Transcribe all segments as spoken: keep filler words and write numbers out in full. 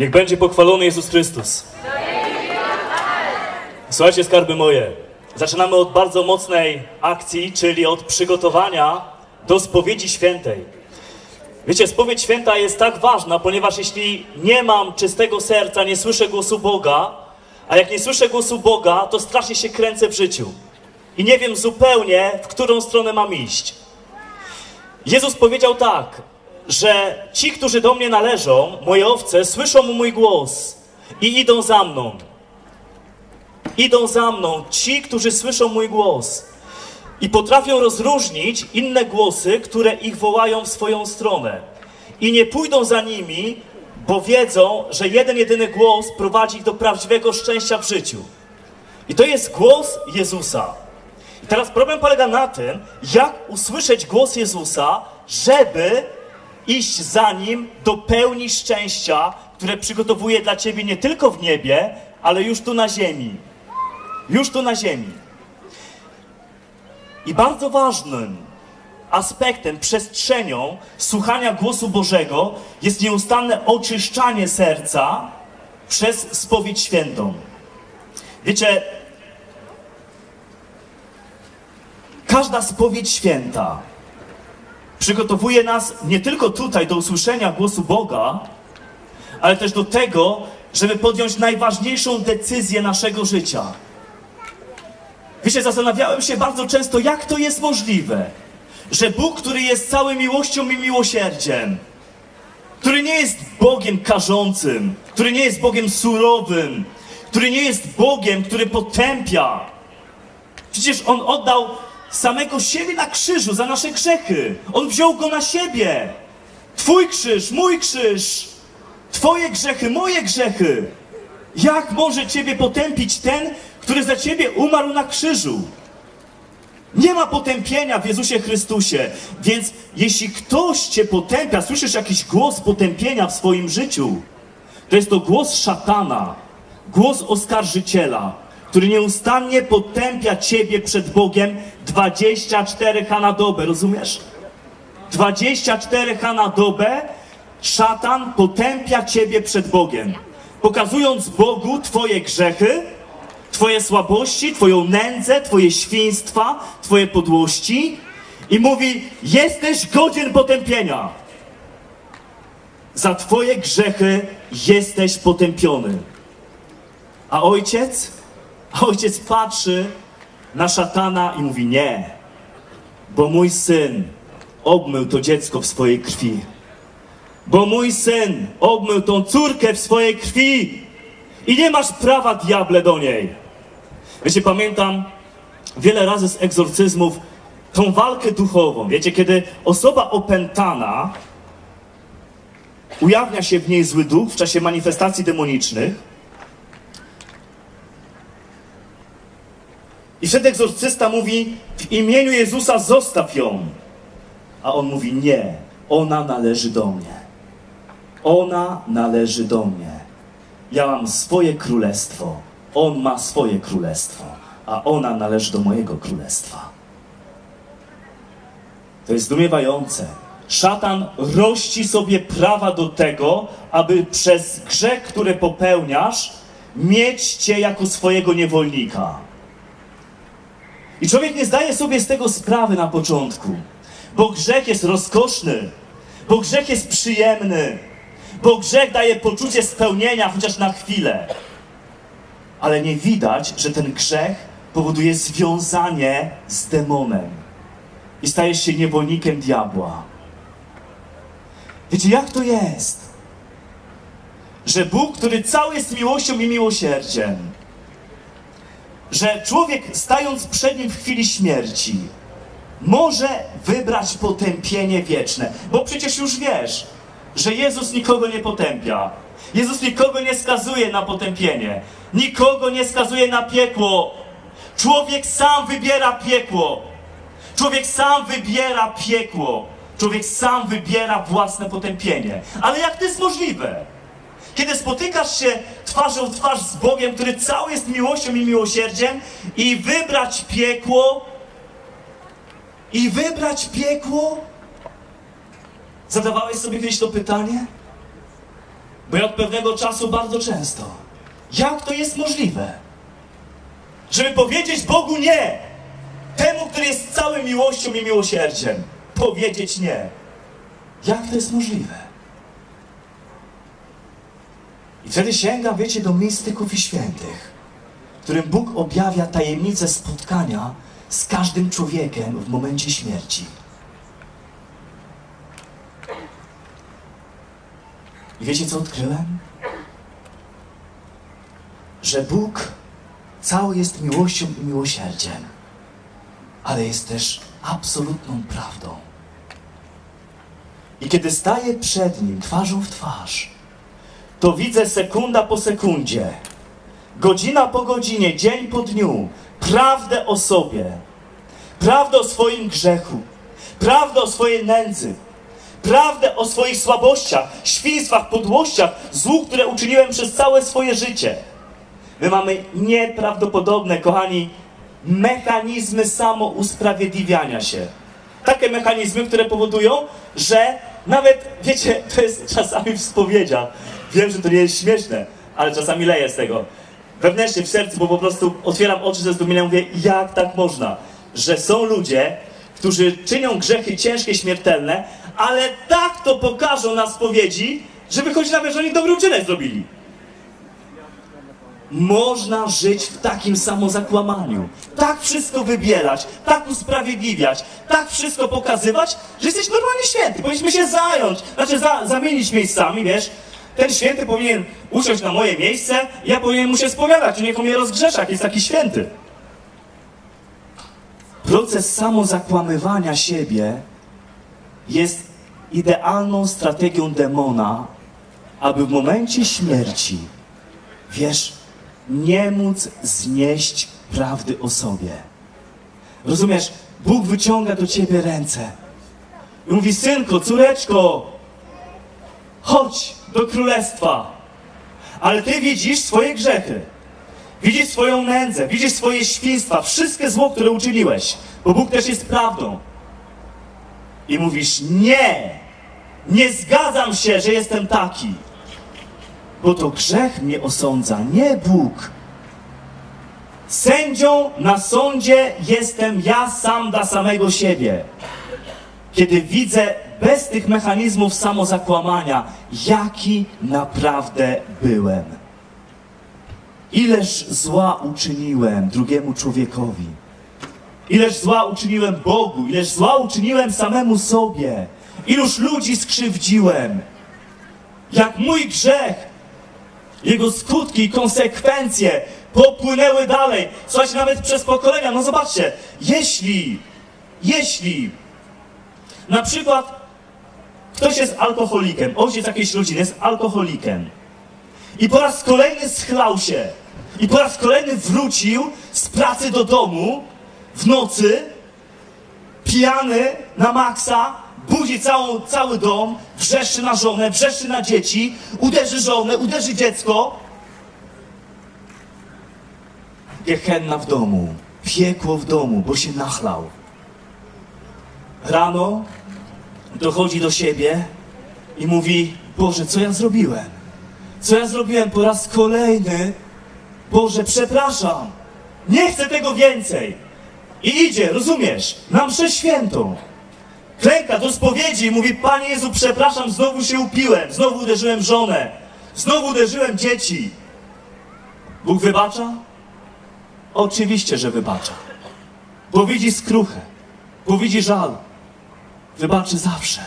Niech będzie pochwalony Jezus Chrystus. Słuchajcie, skarby moje, zaczynamy od bardzo mocnej akcji, czyli od przygotowania do spowiedzi świętej. Wiecie, spowiedź święta jest tak ważna, ponieważ jeśli nie mam czystego serca, nie słyszę głosu Boga, a jak nie słyszę głosu Boga, to strasznie się kręcę w życiu. I nie wiem zupełnie, w którą stronę mam iść. Jezus powiedział tak, że ci, którzy do mnie należą, moje owce, słyszą mój głos i idą za mną. Idą za mną ci, którzy słyszą mój głos i potrafią rozróżnić inne głosy, które ich wołają w swoją stronę. I nie pójdą za nimi, bo wiedzą, że jeden, jedyny głos prowadzi ich do prawdziwego szczęścia w życiu. I to jest głos Jezusa. I teraz problem polega na tym, jak usłyszeć głos Jezusa, żeby iść za Nim do pełni szczęścia, które przygotowuje dla Ciebie nie tylko w niebie, ale już tu na ziemi. Już tu na ziemi. I bardzo ważnym aspektem, przestrzenią słuchania głosu Bożego jest nieustanne oczyszczanie serca przez spowiedź świętą. Wiecie, każda spowiedź święta przygotowuje nas nie tylko tutaj do usłyszenia głosu Boga, ale też do tego, żeby podjąć najważniejszą decyzję naszego życia. Wiecie, zastanawiałem się bardzo często, jak to jest możliwe, że Bóg, który jest całą miłością i miłosierdziem, który nie jest Bogiem karzącym, który nie jest Bogiem surowym, który nie jest Bogiem, który potępia. Przecież On oddał samego siebie na krzyżu za nasze grzechy. On wziął go na siebie. Twój krzyż, mój krzyż, Twoje grzechy, moje grzechy. Jak może Ciebie potępić ten, który za Ciebie umarł na krzyżu? Nie ma potępienia w Jezusie Chrystusie. Więc jeśli ktoś Cię potępia, słyszysz jakiś głos potępienia w swoim życiu, to jest to głos szatana, głos oskarżyciela, który nieustannie potępia Ciebie przed Bogiem dwadzieścia cztery ha na dobę, rozumiesz? dwadzieścia cztery ha na dobę szatan potępia Ciebie przed Bogiem, pokazując Bogu Twoje grzechy, Twoje słabości, Twoją nędzę, Twoje świństwa, Twoje podłości i mówi: jesteś godzien potępienia. Za Twoje grzechy jesteś potępiony. A ojciec? A ojciec patrzy na szatana i mówi: nie, bo mój syn obmył to dziecko w swojej krwi. Bo mój syn obmył tą córkę w swojej krwi i nie masz prawa, diable, do niej. Wiecie, pamiętam wiele razy z egzorcyzmów tą walkę duchową. Wiecie, kiedy osoba opętana, ujawnia się w niej zły duch w czasie manifestacji demonicznych i wtedy egzorcysta mówi: w imieniu Jezusa zostaw ją. A on mówi: nie, ona należy do mnie. Ona należy do mnie. Ja mam swoje królestwo. On ma swoje królestwo. A ona należy do mojego królestwa. To jest zdumiewające. Szatan rości sobie prawa do tego, aby przez grzech, który popełniasz, mieć cię jako swojego niewolnika. I człowiek nie zdaje sobie z tego sprawy na początku. Bo grzech jest rozkoszny. Bo grzech jest przyjemny. Bo grzech daje poczucie spełnienia, chociaż na chwilę. Ale nie widać, że ten grzech powoduje związanie z demonem. I stajesz się niewolnikiem diabła. Wiecie, jak to jest? Że Bóg, który cały jest miłością i miłosierdziem, że człowiek, stając przed Nim w chwili śmierci, może wybrać potępienie wieczne. Bo przecież już wiesz, że Jezus nikogo nie potępia. Jezus nikogo nie skazuje na potępienie. Nikogo nie skazuje na piekło. Człowiek sam wybiera piekło. Człowiek sam wybiera piekło. Człowiek sam wybiera własne potępienie. Ale jak to jest możliwe? Kiedy spotykasz się twarzą w twarz z Bogiem, który cały jest miłością i miłosierdziem, i wybrać piekło, i wybrać piekło? Zadawałeś sobie kiedyś to pytanie? Bo ja od pewnego czasu bardzo często. Jak to jest możliwe? Żeby powiedzieć Bogu nie. Temu, który jest całym miłością i miłosierdziem. Powiedzieć nie. Jak to jest możliwe? I wtedy sięgam, wiecie, do mistyków i świętych, którym Bóg objawia tajemnicę spotkania z każdym człowiekiem w momencie śmierci. I wiecie, co odkryłem? Że Bóg cały jest miłością i miłosierdziem, ale jest też absolutną prawdą. I kiedy staję przed Nim twarzą w twarz, to widzę sekunda po sekundzie, godzina po godzinie, dzień po dniu, prawdę o sobie, prawdę o swoim grzechu, prawdę o swojej nędzy, prawdę o swoich słabościach, świństwach, podłościach, złu, które uczyniłem przez całe swoje życie. My mamy nieprawdopodobne, kochani, mechanizmy samousprawiedliwiania się. Takie mechanizmy, które powodują, że nawet, wiecie, to jest czasami w spowiedziach. Wiem, że to nie jest śmieszne, ale czasami leję z tego. Wewnętrznie w sercu, bo po prostu otwieram oczy ze zdumienia i mówię, jak tak można? Że są ludzie, którzy czynią grzechy ciężkie, śmiertelne, ale tak to pokażą na spowiedzi, że wychodzi nawet, że oni dobry uczynek zrobili. Można żyć w takim samozakłamaniu, tak wszystko wybierać, tak usprawiedliwiać, tak wszystko pokazywać, że jesteś normalnie święty. Powinniśmy się zająć, znaczy za, zamienić miejscami, wiesz. Ten święty powinien usiąść na moje miejsce, ja powinienem mu się spowiadać, czy niech on mnie rozgrzesza, jak jest taki święty. Proces samozakłamywania siebie jest idealną strategią demona, aby w momencie śmierci, wiesz, nie móc znieść prawdy o sobie. Rozumiesz? Bóg wyciąga do ciebie ręce i mówi, synku, córeczko, chodź do królestwa. Ale ty widzisz swoje grzechy, widzisz swoją nędzę, widzisz swoje świństwa, wszystkie zło, które uczyniłeś, bo Bóg też jest prawdą. I mówisz, nie, nie zgadzam się, że jestem taki. Bo to grzech mnie osądza, nie Bóg. Sędzią na sądzie jestem ja sam dla samego siebie. Kiedy widzę bez tych mechanizmów samozakłamania, jaki naprawdę byłem. Ileż zła uczyniłem drugiemu człowiekowi. Ileż zła uczyniłem Bogu, ileż zła uczyniłem samemu sobie. Iluż ludzi skrzywdziłem. Jak mój grzech, jego skutki i konsekwencje popłynęły dalej. Słuchajcie, nawet przez pokolenia. No zobaczcie, jeśli, jeśli na przykład ktoś jest alkoholikiem, ojciec jakiejś rodziny jest alkoholikiem i po raz kolejny schlał się i po raz kolejny wrócił z pracy do domu w nocy, pijany na maksa, budzi całą, cały dom, wrzeszczy na żonę, wrzeszczy na dzieci, uderzy żonę, uderzy dziecko. Gehenna w domu, piekło w domu, bo się nachlał. Rano dochodzi do siebie i mówi, Boże, co ja zrobiłem? Co ja zrobiłem po raz kolejny? Boże, przepraszam, nie chcę tego więcej. I idzie, rozumiesz, na mszę świętą. Klęka do spowiedzi i mówi, Panie Jezu, przepraszam, znowu się upiłem, znowu uderzyłem żonę, znowu uderzyłem dzieci. Bóg wybacza? Oczywiście, że wybacza. Bo widzi skruchę, bo widzi żal. Wybaczy zawsze.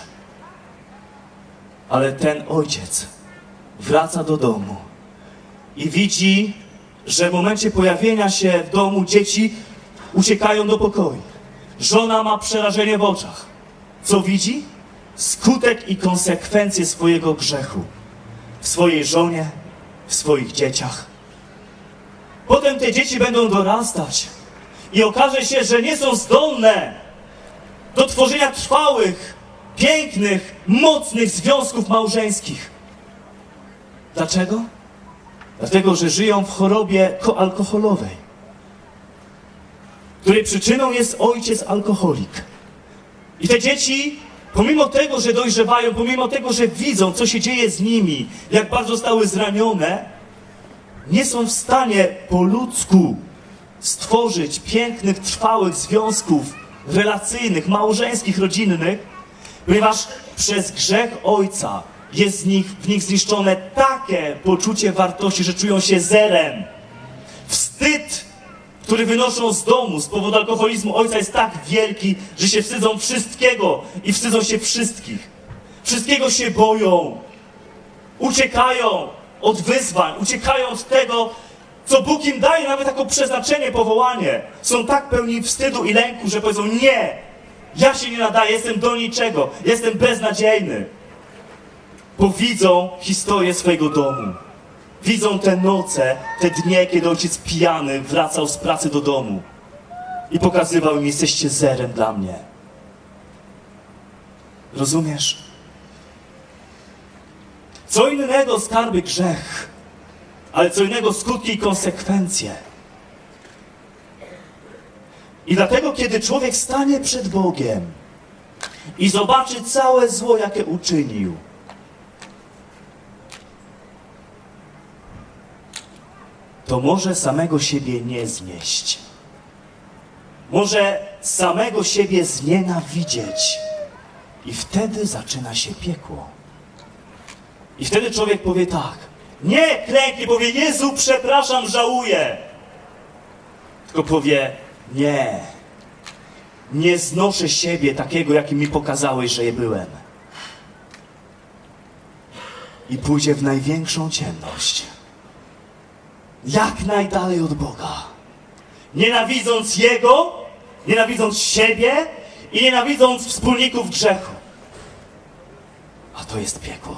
Ale ten ojciec wraca do domu i widzi, że w momencie pojawienia się w domu dzieci uciekają do pokoju. Żona ma przerażenie w oczach. Co widzi? Skutek i konsekwencje swojego grzechu. W swojej żonie, w swoich dzieciach. Potem te dzieci będą dorastać i okaże się, że nie są zdolne do tworzenia trwałych, pięknych, mocnych związków małżeńskich. Dlaczego? Dlatego, że żyją w chorobie alkoholowej, której przyczyną jest ojciec alkoholik. I te dzieci Pomimo tego, że dojrzewają, pomimo tego, że widzą, co się dzieje z nimi, jak bardzo zostały zranione, nie są w stanie po ludzku stworzyć pięknych, trwałych związków relacyjnych, małżeńskich, rodzinnych, ponieważ przez grzech ojca jest z nich, w nich zniszczone takie poczucie wartości, że czują się zerem. Wstyd, który wynoszą z domu z powodu alkoholizmu ojca, jest tak wielki, że się wstydzą wszystkiego i wstydzą się wszystkich. Wszystkiego się boją. Uciekają od wyzwań, uciekają od tego, co Bóg im daje, nawet jako przeznaczenie, powołanie. Są tak pełni wstydu i lęku, że powiedzą: nie, ja się nie nadaję, jestem do niczego, jestem beznadziejny. Bo widzą historię swojego domu. Widzą te noce, te dnie, kiedy ojciec pijany wracał z pracy do domu i pokazywał im: jesteście zerem dla mnie. Rozumiesz? Co innego skarby grzech, ale co innego skutki i konsekwencje. I dlatego, kiedy człowiek stanie przed Bogiem i zobaczy całe zło, jakie uczynił, to może samego siebie nie znieść. Może samego siebie znienawidzieć. I wtedy zaczyna się piekło. I wtedy człowiek powie tak: nie klęknie, powie: Jezu, przepraszam, żałuję. Tylko powie: nie, nie znoszę siebie takiego, jakim mi pokazałeś, że je byłem. I pójdzie w największą ciemność. Jak najdalej od Boga. Nienawidząc Jego, nienawidząc siebie i nienawidząc wspólników grzechu. A to jest piekło.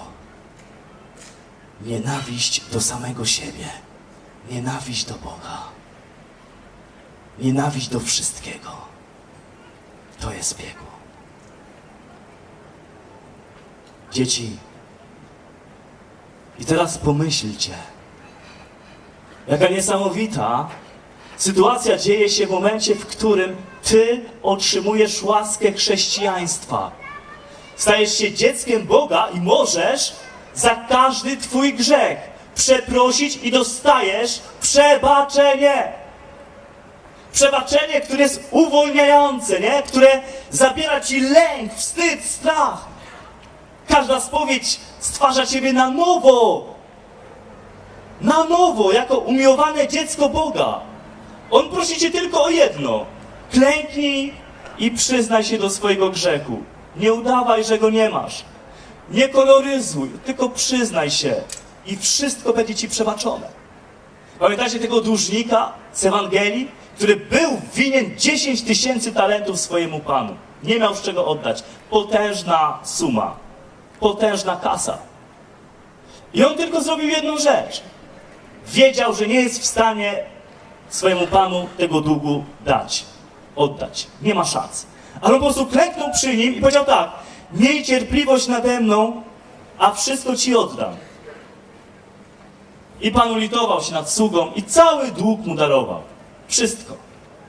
Nienawiść do samego siebie. Nienawiść do Boga. Nienawiść do wszystkiego. To jest piekło. Dzieci, i teraz pomyślcie, jaka niesamowita sytuacja dzieje się w momencie, w którym ty otrzymujesz łaskę chrześcijaństwa. Stajesz się dzieckiem Boga i możesz za każdy twój grzech przeprosić i dostajesz przebaczenie. Przebaczenie, które jest uwolniające, nie? Które zabiera ci lęk, wstyd, strach. Każda spowiedź stwarza ciebie na nowo. Na nowo, jako umiłowane dziecko Boga. On prosi cię tylko o jedno. Klęknij i przyznaj się do swojego grzechu. Nie udawaj, że go nie masz. Nie koloryzuj, tylko przyznaj się i wszystko będzie ci przebaczone. Pamiętacie tego dłużnika z Ewangelii, który był winien dziesięć tysięcy talentów swojemu Panu. Nie miał z czego oddać. Potężna suma. Potężna kasa. I on tylko zrobił jedną rzecz. Wiedział, że nie jest w stanie swojemu Panu tego długu dać. Oddać. Nie ma szans. Ale on po prostu klęknął przy nim i powiedział tak: miej cierpliwość nade mną, a wszystko ci oddam. I Pan ulitował się nad sługą i cały dług mu darował. Wszystko.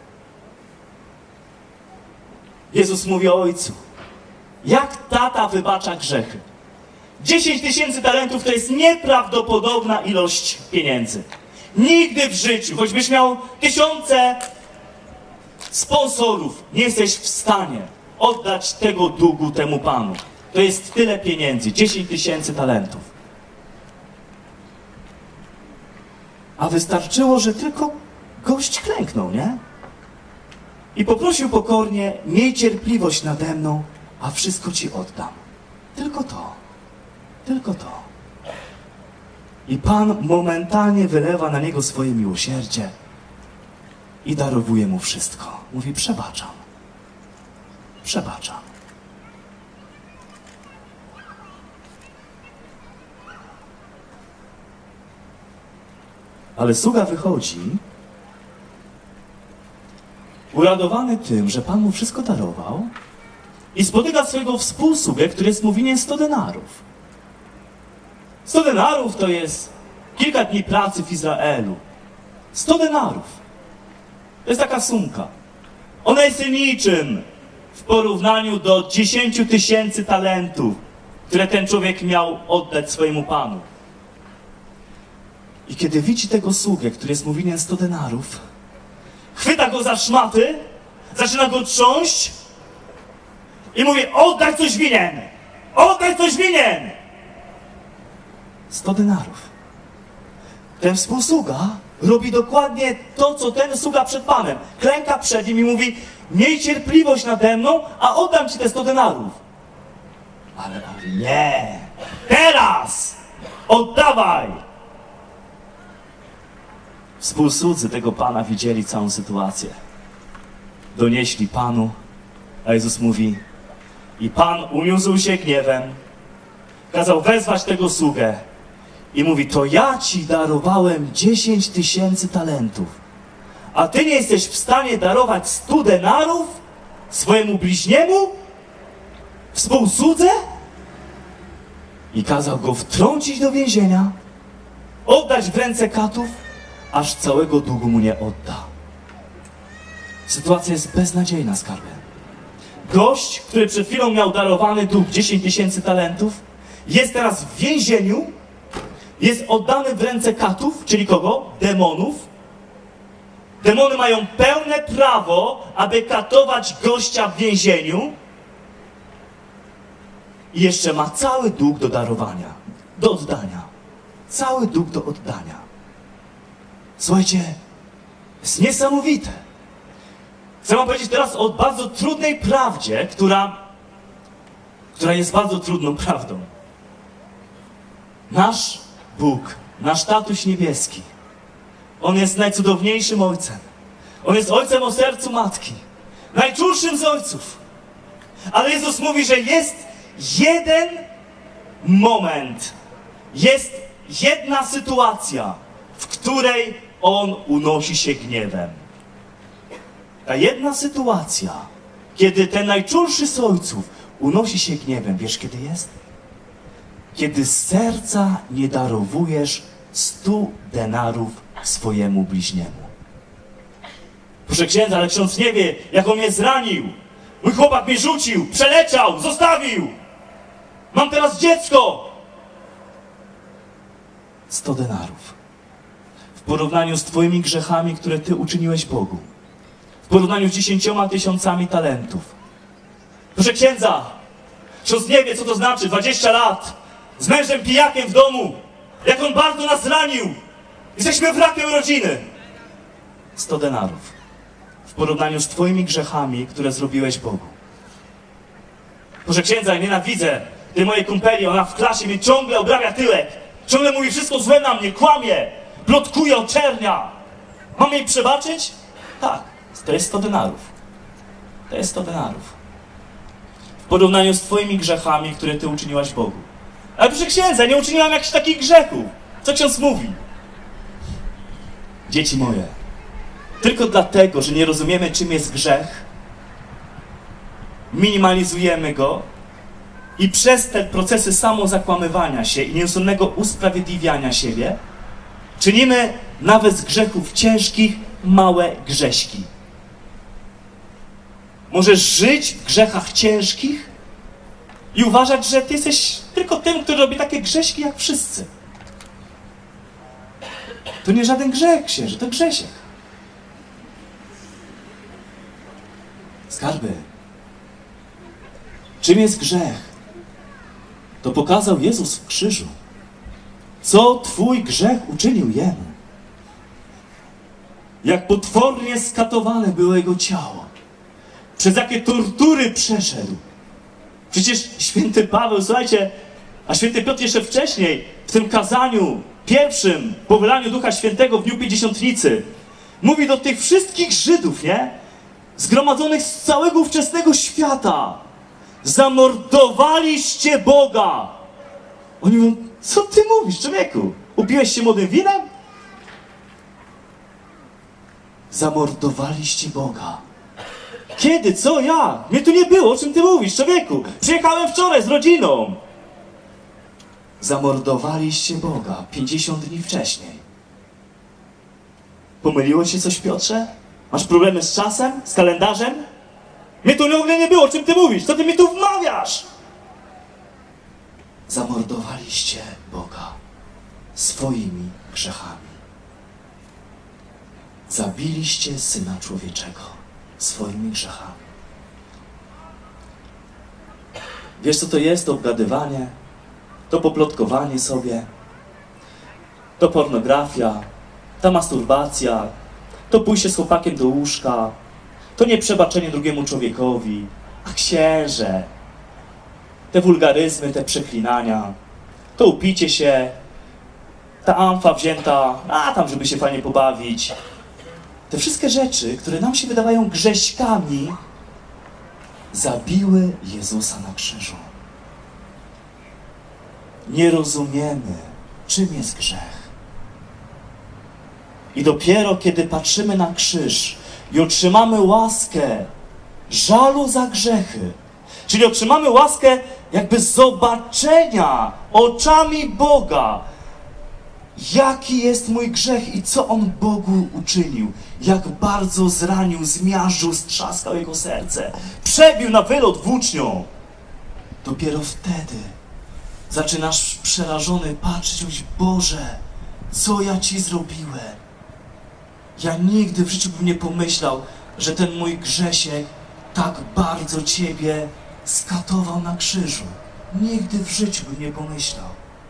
Jezus mówi o Ojcu. Jak tata wybacza grzechy? dziesięć tysięcy talentów to jest nieprawdopodobna ilość pieniędzy. Nigdy w życiu, choćbyś miał tysiące sponsorów, nie jesteś w stanie oddać tego długu temu Panu. To jest tyle pieniędzy, dziesięć tysięcy talentów. A wystarczyło, że tylko gość klęknął, nie? I poprosił pokornie: miej cierpliwość nade mną, a wszystko ci oddam. Tylko to. Tylko to. I Pan momentalnie wylewa na niego swoje miłosierdzie i darowuje mu wszystko. Mówi: przebaczam. Przebaczam. Ale sługa wychodzi uradowany tym, że Pan mu wszystko darował, i spotyka swojego współsługę, który jest mu winien sto denarów. sto denarów to jest kilka dni pracy w Izraelu. sto denarów. To jest taka sumka. Ona jest niczym w porównaniu do dziesięciu tysięcy talentów, które ten człowiek miał oddać swojemu Panu. I kiedy widzi tego sługę, który jest mu winien sto denarów, chwyta go za szmaty, zaczyna go trząść i mówi: oddaj coś winien! Oddaj coś winien! sto denarów. Ten współsługa robi dokładnie to, co ten sługa przed Panem. Klęka przed nim i mówi: miej cierpliwość nade mną, a oddam ci te sto denarów. Ale on mówi: nie! Teraz! Oddawaj! Współsłudzy tego Pana widzieli całą sytuację. Donieśli Panu, a Jezus mówi: i Pan uniósł się gniewem, kazał wezwać tego sługę i mówi: to ja ci darowałem dziesięć tysięcy talentów, a ty nie jesteś w stanie darować stu denarów swojemu bliźniemu, współsłudze? I kazał go wtrącić do więzienia, oddać w ręce katów, aż całego długu mu nie odda. Sytuacja jest beznadziejna, skarbie. Gość, który przed chwilą miał darowany dług dziesięć tysięcy talentów, jest teraz w więzieniu, jest oddany w ręce katów, czyli kogo? Demonów. Demony mają pełne prawo, aby katować gościa w więzieniu i jeszcze ma cały dług do darowania, do oddania. Cały dług do oddania. Słuchajcie, jest niesamowite. Chcę wam powiedzieć teraz o bardzo trudnej prawdzie, która, która jest bardzo trudną prawdą. Nasz Bóg, nasz Tatuś Niebieski, On jest najcudowniejszym Ojcem. On jest Ojcem o sercu Matki. Najczulszym z Ojców. Ale Jezus mówi, że jest jeden moment, jest jedna sytuacja, w której On unosi się gniewem. Ta jedna sytuacja, kiedy ten najczulszy z Ojców unosi się gniewem, wiesz kiedy jest? Kiedy z serca nie darowujesz stu denarów swojemu bliźniemu. Proszę księdza, ale ksiądz nie wie, jak on mnie zranił. Mój chłopak mnie rzucił, przeleciał, zostawił. Mam teraz dziecko. Sto denarów. W porównaniu z twoimi grzechami, które ty uczyniłeś Bogu. W porównaniu z dziesięcioma tysiącami talentów. Proszę księdza, ksiądz nie wie, co to znaczy. dwadzieścia lat z mężem pijakiem w domu. Jak on bardzo nas zranił. Jesteśmy wrakiem rodziny. Sto denarów. W porównaniu z twoimi grzechami, które zrobiłeś Bogu. Proszę księdza, ja nienawidzę tej mojej kumpeli. Ona w klasie mnie ciągle obrabia tyłek. Ciągle mówi wszystko złe na mnie, kłamie, plotkuje, oczernia. Mam jej przebaczyć? Tak. To jest sto denarów. To jest sto denarów. W porównaniu z twoimi grzechami, które ty uczyniłaś Bogu. Ale proszę księdza, nie uczyniłam jakichś takich grzechów. Co ksiądz mówi? Dzieci moje, tylko dlatego, że nie rozumiemy, czym jest grzech, minimalizujemy go i przez te procesy samozakłamywania się i nieustannego usprawiedliwiania siebie czynimy nawet z grzechów ciężkich małe grześki. Możesz żyć w grzechach ciężkich i uważać, że ty jesteś tylko tym, który robi takie grześki jak wszyscy. To nie żaden grzech, księże, to grzesiek. Skarby. Czym jest grzech? To pokazał Jezus w krzyżu. Co twój grzech uczynił Jemu? Jak potwornie skatowane było Jego ciało. Przez jakie tortury przeszedł. Przecież święty Paweł, słuchajcie, a święty Piotr jeszcze wcześniej, w tym kazaniu pierwszym, po wylaniu Ducha Świętego w dniu Pięćdziesiątnicy, mówi do tych wszystkich Żydów, nie? Zgromadzonych z całego ówczesnego świata. Zamordowaliście Boga. Oni mówią, co ty mówisz, człowieku? Upiłeś się młodym winem? Zamordowaliście Boga. Kiedy? Co? Ja? Mnie tu nie było. O czym ty mówisz, człowieku? Przyjechałem wczoraj z rodziną. Zamordowaliście Boga pięćdziesiąt dni wcześniej. Pomyliło się coś, Piotrze? Masz problemy z czasem? Z kalendarzem? Mnie tu ciągle nie było, o czym ty mówisz? Co ty mi tu wmawiasz? Zamordowaliście Boga swoimi grzechami. Zabiliście Syna Człowieczego swoimi grzechami. Wiesz, co to jest? To obgadywanie, to poplotkowanie sobie, to pornografia, ta masturbacja, to pójście z chłopakiem do łóżka, to nieprzebaczenie drugiemu człowiekowi, a księże, te wulgaryzmy, te przeklinania, to upicie się, ta amfa wzięta, a tam, żeby się fajnie pobawić. Te wszystkie rzeczy, które nam się wydawają grześkami, zabiły Jezusa na krzyżu. Nie rozumiemy, czym jest grzech. I dopiero kiedy patrzymy na krzyż i otrzymamy łaskę żalu za grzechy, czyli otrzymamy łaskę jakby zobaczenia oczami Boga, jaki jest mój grzech i co On Bogu uczynił, jak bardzo zranił, zmiażdżył, strzaskał Jego serce, przebił na wylot włócznią. Dopiero wtedy zaczynasz przerażony patrzeć, mówić: Boże, co ja Ci zrobiłem? Ja nigdy w życiu bym nie pomyślał, że ten mój grzesiek tak bardzo Ciebie skatował na krzyżu. Nigdy w życiu bym nie pomyślał.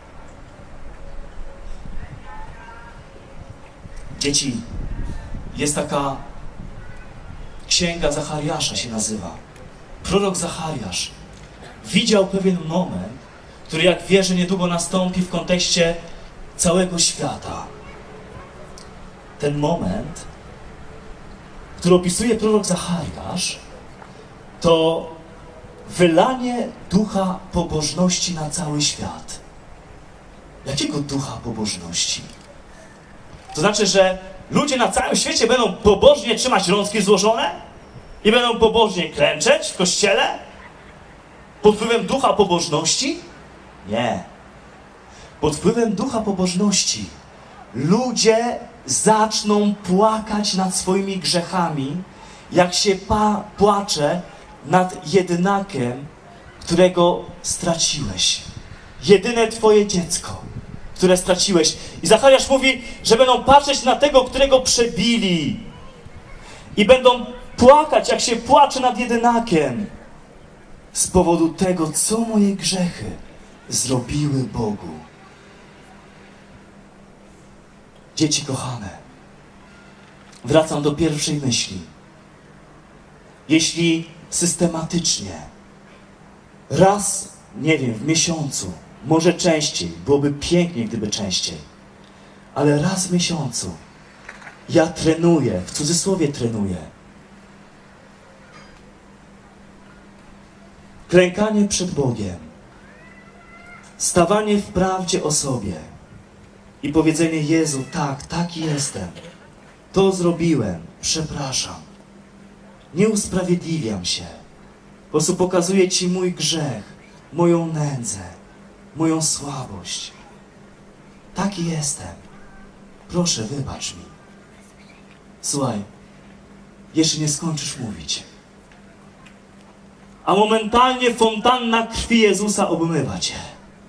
Dzieci, jest taka księga Zachariasza się nazywa. Prorok Zachariasz widział pewien moment, który, jak wierzę, niedługo nastąpi w kontekście całego świata. Ten moment, który opisuje prorok Zachariasz, to wylanie ducha pobożności na cały świat. Jakiego ducha pobożności? To znaczy, że ludzie na całym świecie będą pobożnie trzymać rączki złożone i będą pobożnie klęczeć w kościele pod wpływem ducha pobożności? Nie. Pod wpływem ducha pobożności ludzie zaczną płakać nad swoimi grzechami, jak się pa płacze nad jedynakiem, którego straciłeś. Jedyne Twoje dziecko, które straciłeś. I Zachariasz mówi, że będą patrzeć na tego, którego przebili. I będą płakać, jak się płacze nad jedynakiem. Z powodu tego, co moje grzechy zrobiły Bogu. Dzieci kochane, wracam do pierwszej myśli. Jeśli systematycznie, raz, nie wiem, w miesiącu, może częściej, byłoby pięknie, gdyby częściej, ale raz w miesiącu ja trenuję, w cudzysłowie trenuję, klękanie przed Bogiem, stawanie w prawdzie o sobie i powiedzenie: Jezu, tak, taki jestem, to zrobiłem, przepraszam, nie usprawiedliwiam się, po prostu pokazuję Ci mój grzech, moją nędzę, moją słabość. Taki jestem. Proszę, wybacz mi. Słuchaj, jeszcze nie skończysz mówić, a momentalnie fontanna krwi Jezusa obmywa Cię.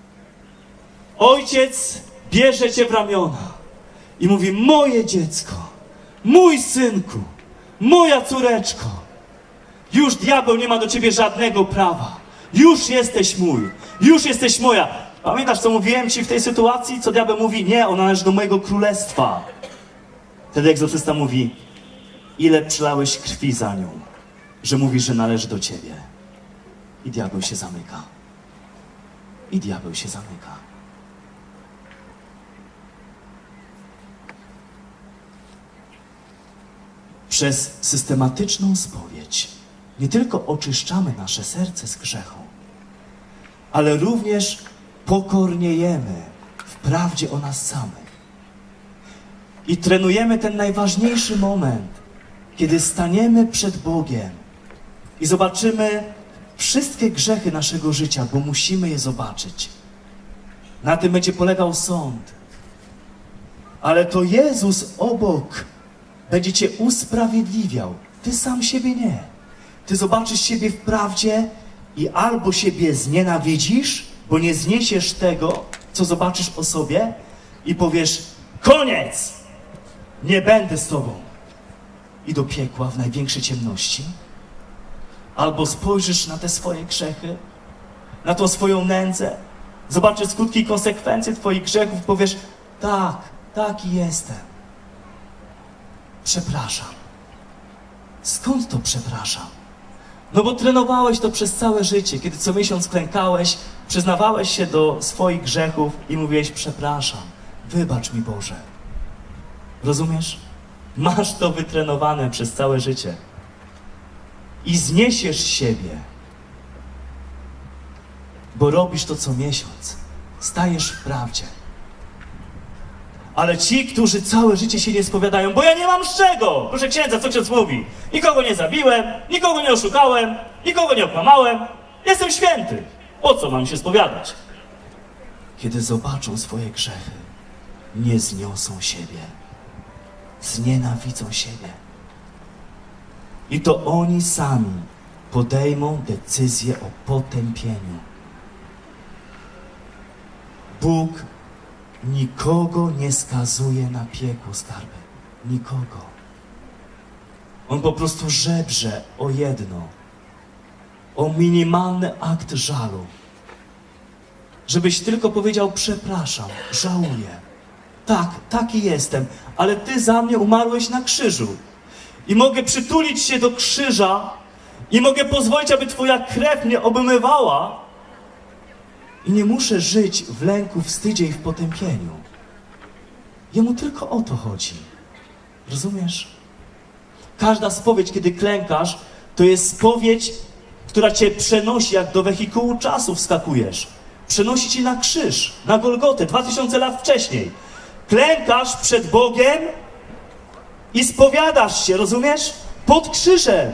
Ojciec bierze Cię w ramiona i mówi: moje dziecko, mój synku, moja córeczko, już diabeł nie ma do Ciebie żadnego prawa. Już jesteś mój, już jesteś moja. Pamiętasz, co mówiłem Ci w tej sytuacji? Co diabeł mówi? Nie, ona należy do mojego królestwa. Wtedy egzorcysta mówi: ile przelałeś krwi za nią, że mówisz, że należy do Ciebie. I diabeł się zamyka. I diabeł się zamyka. Przez systematyczną spowiedź nie tylko oczyszczamy nasze serce z grzechu, ale również pokorniejemy w prawdzie o nas samych. I trenujemy ten najważniejszy moment, kiedy staniemy przed Bogiem i zobaczymy wszystkie grzechy naszego życia, bo musimy je zobaczyć. Na tym będzie polegał sąd. Ale to Jezus obok będzie Cię usprawiedliwiał. Ty sam siebie nie. ty zobaczysz siebie w prawdzie i albo siebie znienawidzisz, bo nie zniesiesz tego, co zobaczysz o sobie i powiesz, koniec! Nie będę z tobą. I do piekła w największej ciemności. Albo spojrzysz na te swoje grzechy, na tą swoją nędzę, zobaczysz skutki i konsekwencje twoich grzechów, powiesz, tak, taki jestem. Przepraszam. Skąd to przepraszam? No bo trenowałeś to przez całe życie, kiedy co miesiąc klękałeś, przyznawałeś się do swoich grzechów i mówiłeś, przepraszam, wybacz mi Boże. Rozumiesz? Masz to wytrenowane przez całe życie. I zniesiesz siebie, bo robisz to co miesiąc. Stajesz w prawdzie. Ale ci, którzy całe życie się nie spowiadają, bo ja nie mam z czego. Proszę księdza, co ksiądz mówi? Nikogo nie zabiłem, nikogo nie oszukałem, nikogo nie okłamałem. Jestem święty. Po co mam się spowiadać? Kiedy zobaczą swoje grzechy, nie zniosą siebie. Znienawidzą siebie. I to oni sami podejmą decyzję o potępieniu. Bóg nikogo nie skazuje na piekło, skarby. Nikogo. On po prostu żebrze o jedno. O minimalny akt żalu. Żebyś tylko powiedział, przepraszam, żałuję. Tak, taki jestem, ale Ty za mnie umarłeś na krzyżu. I mogę przytulić się do krzyża i mogę pozwolić, aby Twoja krew mnie obmywała. I nie muszę żyć w lęku, wstydzie i w potępieniu. Jemu tylko o to chodzi. Rozumiesz? Każda spowiedź, kiedy klękasz, to jest spowiedź, która Cię przenosi, jak do wehikułu czasu wskakujesz. Przenosi Cię na krzyż, na Golgotę, dwa tysiące lat wcześniej. Klękasz przed Bogiem i spowiadasz się, rozumiesz? Pod krzyżem.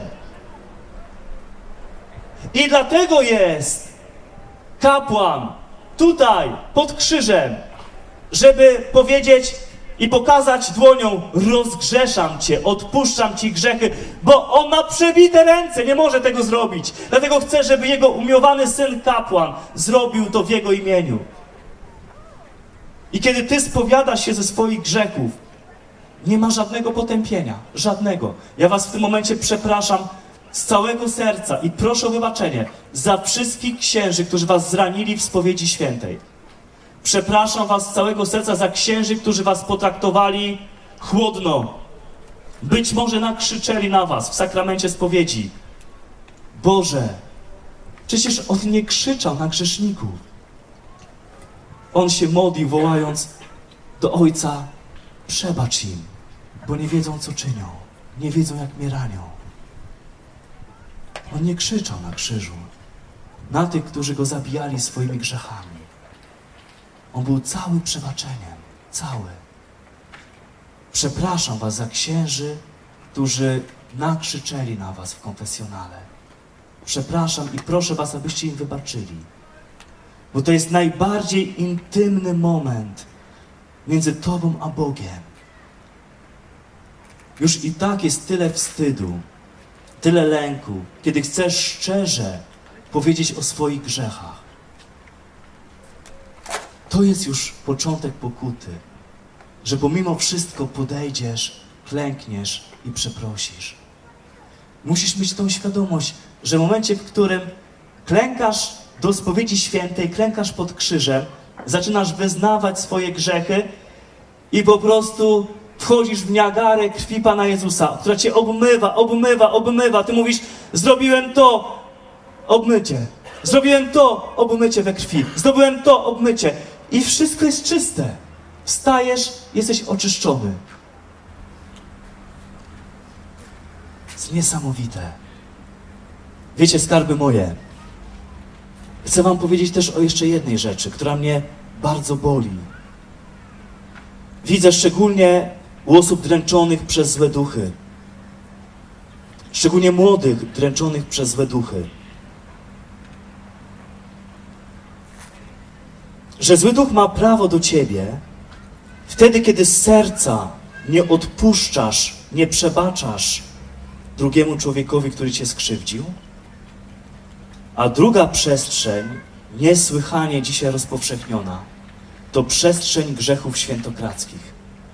I dlatego jest kapłan tutaj, pod krzyżem, żeby powiedzieć i pokazać dłonią, rozgrzeszam Cię, odpuszczam Ci grzechy, bo on ma przebite ręce, nie może tego zrobić. Dlatego chcę, żeby jego umiłowany syn kapłan zrobił to w jego imieniu. I kiedy Ty spowiadasz się ze swoich grzechów, nie ma żadnego potępienia, żadnego. Ja was w tym momencie przepraszam z całego serca i proszę o wybaczenie za wszystkich księży, którzy was zranili w spowiedzi świętej. Przepraszam was z całego serca za księży, którzy was potraktowali chłodno. Być może nakrzyczeli na was w sakramencie spowiedzi. Boże, przecież On nie krzyczał na grzeszników. On się modlił, wołając do Ojca, przebacz im, bo nie wiedzą, co czynią. Nie wiedzą, jak mnie ranią. On nie krzyczał na krzyżu na tych, którzy Go zabijali swoimi grzechami. On był cały przebaczeniem. Cały. Przepraszam was za księży, którzy nakrzyczeli na was w konfesjonale. Przepraszam i proszę was, abyście im wybaczyli. Bo to jest najbardziej intymny moment między tobą a Bogiem. Już i tak jest tyle wstydu, tyle lęku, kiedy chcesz szczerze powiedzieć o swoich grzechach. To jest już początek pokuty, że pomimo wszystko podejdziesz, klękniesz i przeprosisz. Musisz mieć tą świadomość, że w momencie, w którym klękasz do spowiedzi świętej, klękasz pod krzyżem, zaczynasz wyznawać swoje grzechy i po prostu wchodzisz w Niagarę krwi Pana Jezusa, która cię obmywa, obmywa, obmywa. Ty mówisz, zrobiłem to, obmycie. Zrobiłem to, obmycie we krwi. Zdobyłem to, obmycie. I wszystko jest czyste. Wstajesz, jesteś oczyszczony. Jest niesamowite. Wiecie, skarby moje, chcę wam powiedzieć też o jeszcze jednej rzeczy, która mnie bardzo boli. Widzę szczególnie u osób dręczonych przez złe duchy. Szczególnie młodych, dręczonych przez złe duchy. Że zły duch ma prawo do ciebie wtedy, kiedy z serca nie odpuszczasz, nie przebaczasz drugiemu człowiekowi, który cię skrzywdził. A druga przestrzeń, niesłychanie dzisiaj rozpowszechniona, to przestrzeń grzechów świętokradzkich.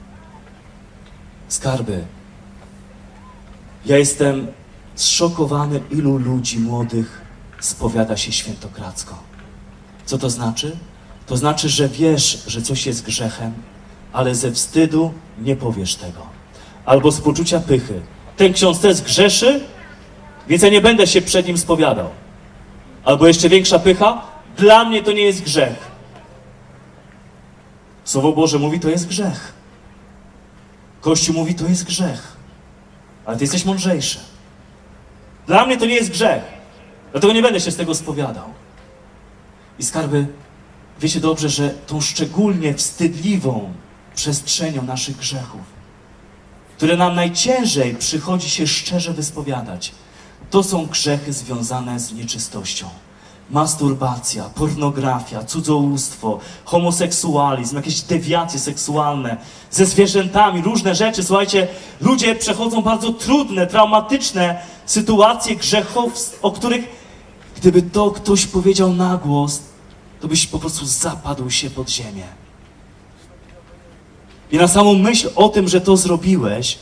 Skarby, ja jestem zszokowany, ilu ludzi młodych spowiada się świętokradzko. Co to znaczy? To znaczy, że wiesz, że coś jest grzechem, ale ze wstydu nie powiesz tego. Albo z poczucia pychy. Ten ksiądz też grzeszy, więc ja nie będę się przed nim spowiadał. Albo jeszcze większa pycha, dla mnie to nie jest grzech. Słowo Boże mówi, to jest grzech. Kościół mówi, to jest grzech. Ale ty jesteś mądrzejszy. Dla mnie to nie jest grzech. Dlatego nie będę się z tego spowiadał. I skarby, wiecie dobrze, że tą szczególnie wstydliwą przestrzenią naszych grzechów, które nam najciężej przychodzi się szczerze wyspowiadać, to są grzechy związane z nieczystością. Masturbacja, pornografia, cudzołóstwo, homoseksualizm, jakieś dewiacje seksualne, ze zwierzętami, różne rzeczy. Słuchajcie, ludzie przechodzą bardzo trudne, traumatyczne sytuacje grzechów, o których gdyby to ktoś powiedział na głos, to byś po prostu zapadł się pod ziemię. I na samą myśl o tym, że to zrobiłeś,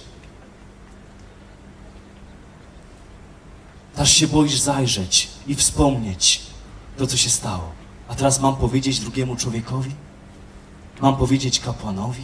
aż się boisz zajrzeć i wspomnieć to, co się stało. A teraz mam powiedzieć drugiemu człowiekowi? Mam powiedzieć kapłanowi?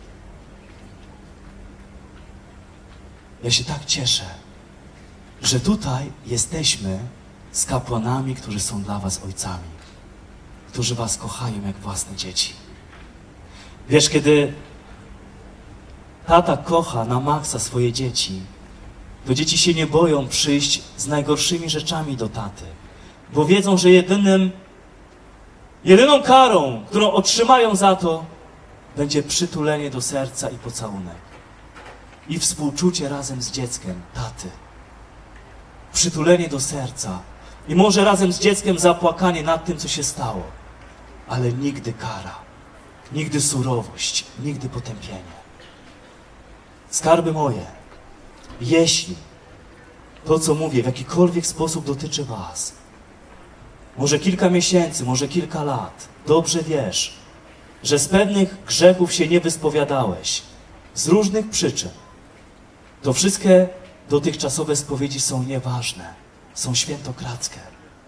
Ja się tak cieszę, że tutaj jesteśmy z kapłanami, którzy są dla was ojcami, którzy was kochają jak własne dzieci. Wiesz, kiedy tata kocha na maksa swoje dzieci, to dzieci się nie boją przyjść z najgorszymi rzeczami do taty, bo wiedzą, że jedynym, jedyną karą, którą otrzymają za to, będzie przytulenie do serca i pocałunek. I współczucie razem z dzieckiem taty. Przytulenie do serca. I może razem z dzieckiem zapłakanie nad tym, co się stało. Ale nigdy kara. Nigdy surowość. Nigdy potępienie. Skarby moje, jeśli to, co mówię, w jakikolwiek sposób dotyczy was, może kilka miesięcy, może kilka lat, dobrze wiesz, że z pewnych grzechów się nie wyspowiadałeś, z różnych przyczyn, to wszystkie dotychczasowe spowiedzi są nieważne, są świętokradzkie.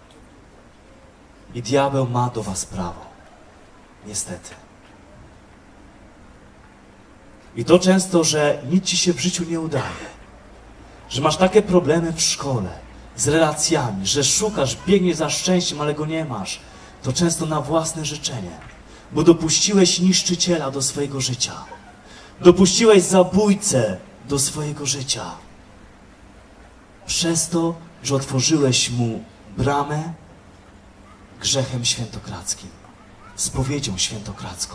I diabeł ma do was prawo. Niestety. I to często, że nic ci się w życiu nie udaje. Że masz takie problemy w szkole, z relacjami, że szukasz, biegniesz za szczęściem, ale go nie masz. To często na własne życzenie. Bo dopuściłeś niszczyciela do swojego życia. Dopuściłeś zabójcę do swojego życia. Przez to, że otworzyłeś mu bramę grzechem świętokradzkim. Spowiedzią świętokradzką.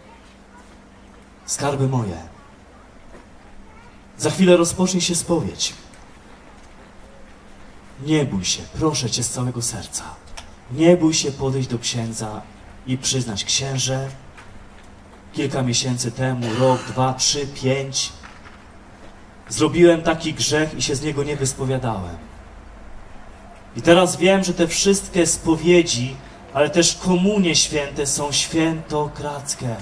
Skarby moje. Za chwilę rozpocznie się spowiedź. Nie bój się, proszę cię z całego serca. Nie bój się podejść do księdza i przyznać: księże, kilka miesięcy temu, rok, dwa, trzy, pięć, zrobiłem taki grzech i się z niego nie wyspowiadałem. I teraz wiem, że te wszystkie spowiedzi, ale też komunie święte są świętokradzkie.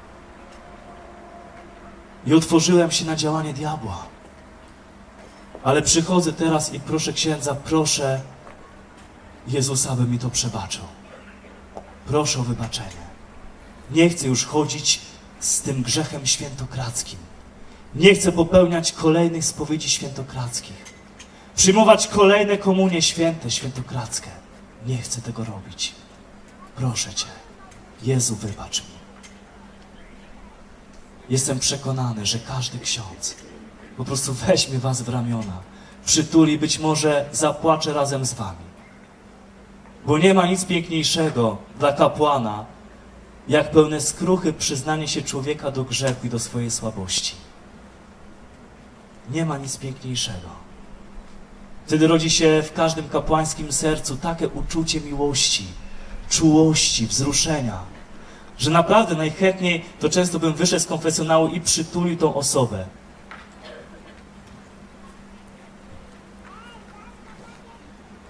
I otworzyłem się na działanie diabła. Ale przychodzę teraz i proszę księdza, proszę Jezusa, aby mi to przebaczył. Proszę o wybaczenie. Nie chcę już chodzić z tym grzechem świętokradzkim. Nie chcę popełniać kolejnych spowiedzi świętokradzkich. Przyjmować kolejne komunie święte, świętokradzkie. Nie chcę tego robić. Proszę cię, Jezu, wybacz mi. Jestem przekonany, że każdy ksiądz po prostu weźmie was w ramiona, przytuli, być może zapłacze razem z wami. Bo nie ma nic piękniejszego dla kapłana, jak pełne skruchy przyznanie się człowieka do grzechu i do swojej słabości. Nie ma nic piękniejszego. Wtedy rodzi się w każdym kapłańskim sercu takie uczucie miłości, czułości, wzruszenia, że naprawdę najchętniej to często bym wyszedł z konfesjonału i przytulił tą osobę.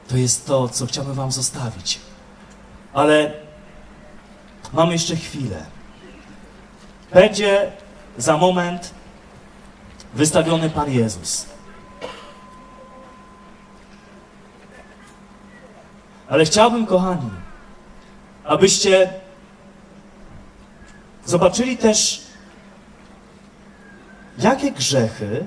to jest to, co chciałbym wam zostawić. Ale mamy jeszcze chwilę. Będzie za moment wystawiony Pan Jezus. Ale chciałbym, kochani, abyście zobaczyli też, jakie grzechy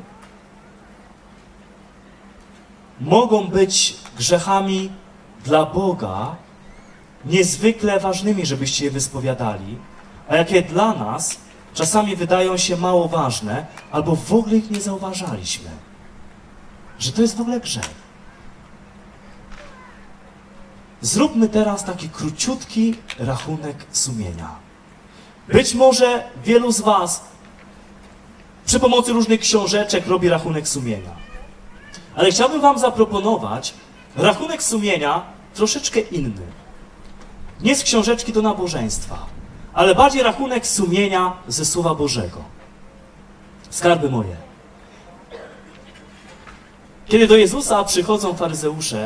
mogą być grzechami dla Boga niezwykle ważnymi, żebyście je wyspowiadali, a jakie dla nas czasami wydają się mało ważne, albo w ogóle ich nie zauważaliśmy. Że to jest w ogóle grzech. Zróbmy teraz taki króciutki rachunek sumienia. Być może wielu z was przy pomocy różnych książeczek robi rachunek sumienia. Ale chciałbym wam zaproponować rachunek sumienia troszeczkę inny. Nie z książeczki do nabożeństwa, ale bardziej rachunek sumienia ze Słowa Bożego. Skarby moje. Kiedy do Jezusa przychodzą faryzeusze,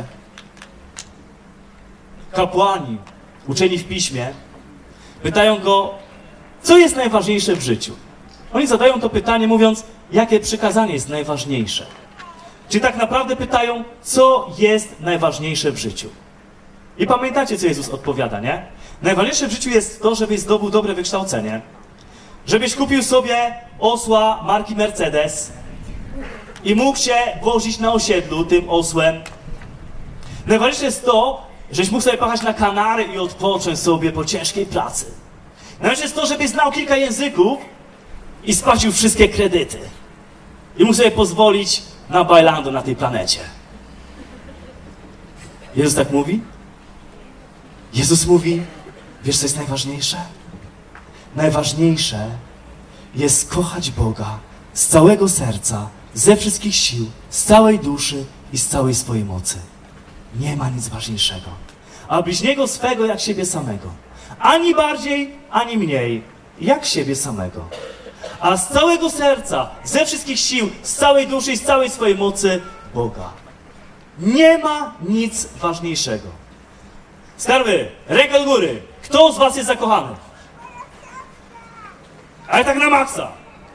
kapłani, uczeni w piśmie, pytają go, co jest najważniejsze w życiu. Oni zadają to pytanie mówiąc, jakie przykazanie jest najważniejsze. Czyli tak naprawdę pytają, co jest najważniejsze w życiu. I pamiętacie, co Jezus odpowiada, nie? Najważniejsze w życiu jest to, żebyś zdobył dobre wykształcenie, żebyś kupił sobie osła marki Mercedes i mógł się wozić na osiedlu tym osłem. Najważniejsze jest to, żebyś mógł sobie pojechać na Kanary i odpocząć sobie po ciężkiej pracy. Najważniejsze jest to, żebyś znał kilka języków i spłacił wszystkie kredyty. I mógł sobie pozwolić na bajlando na tej planecie. Jezus tak mówi? Jezus mówi, wiesz co jest najważniejsze? Najważniejsze jest kochać Boga z całego serca, ze wszystkich sił, z całej duszy i z całej swojej mocy. Nie ma nic ważniejszego. A bliźniego swego jak siebie samego. Ani bardziej, ani mniej. Jak siebie samego. A z całego serca, ze wszystkich sił, z całej duszy i z całej swojej mocy Boga. Nie ma nic ważniejszego. Skarby, ręka do góry. Kto z was jest zakochany? Ale tak na maksa.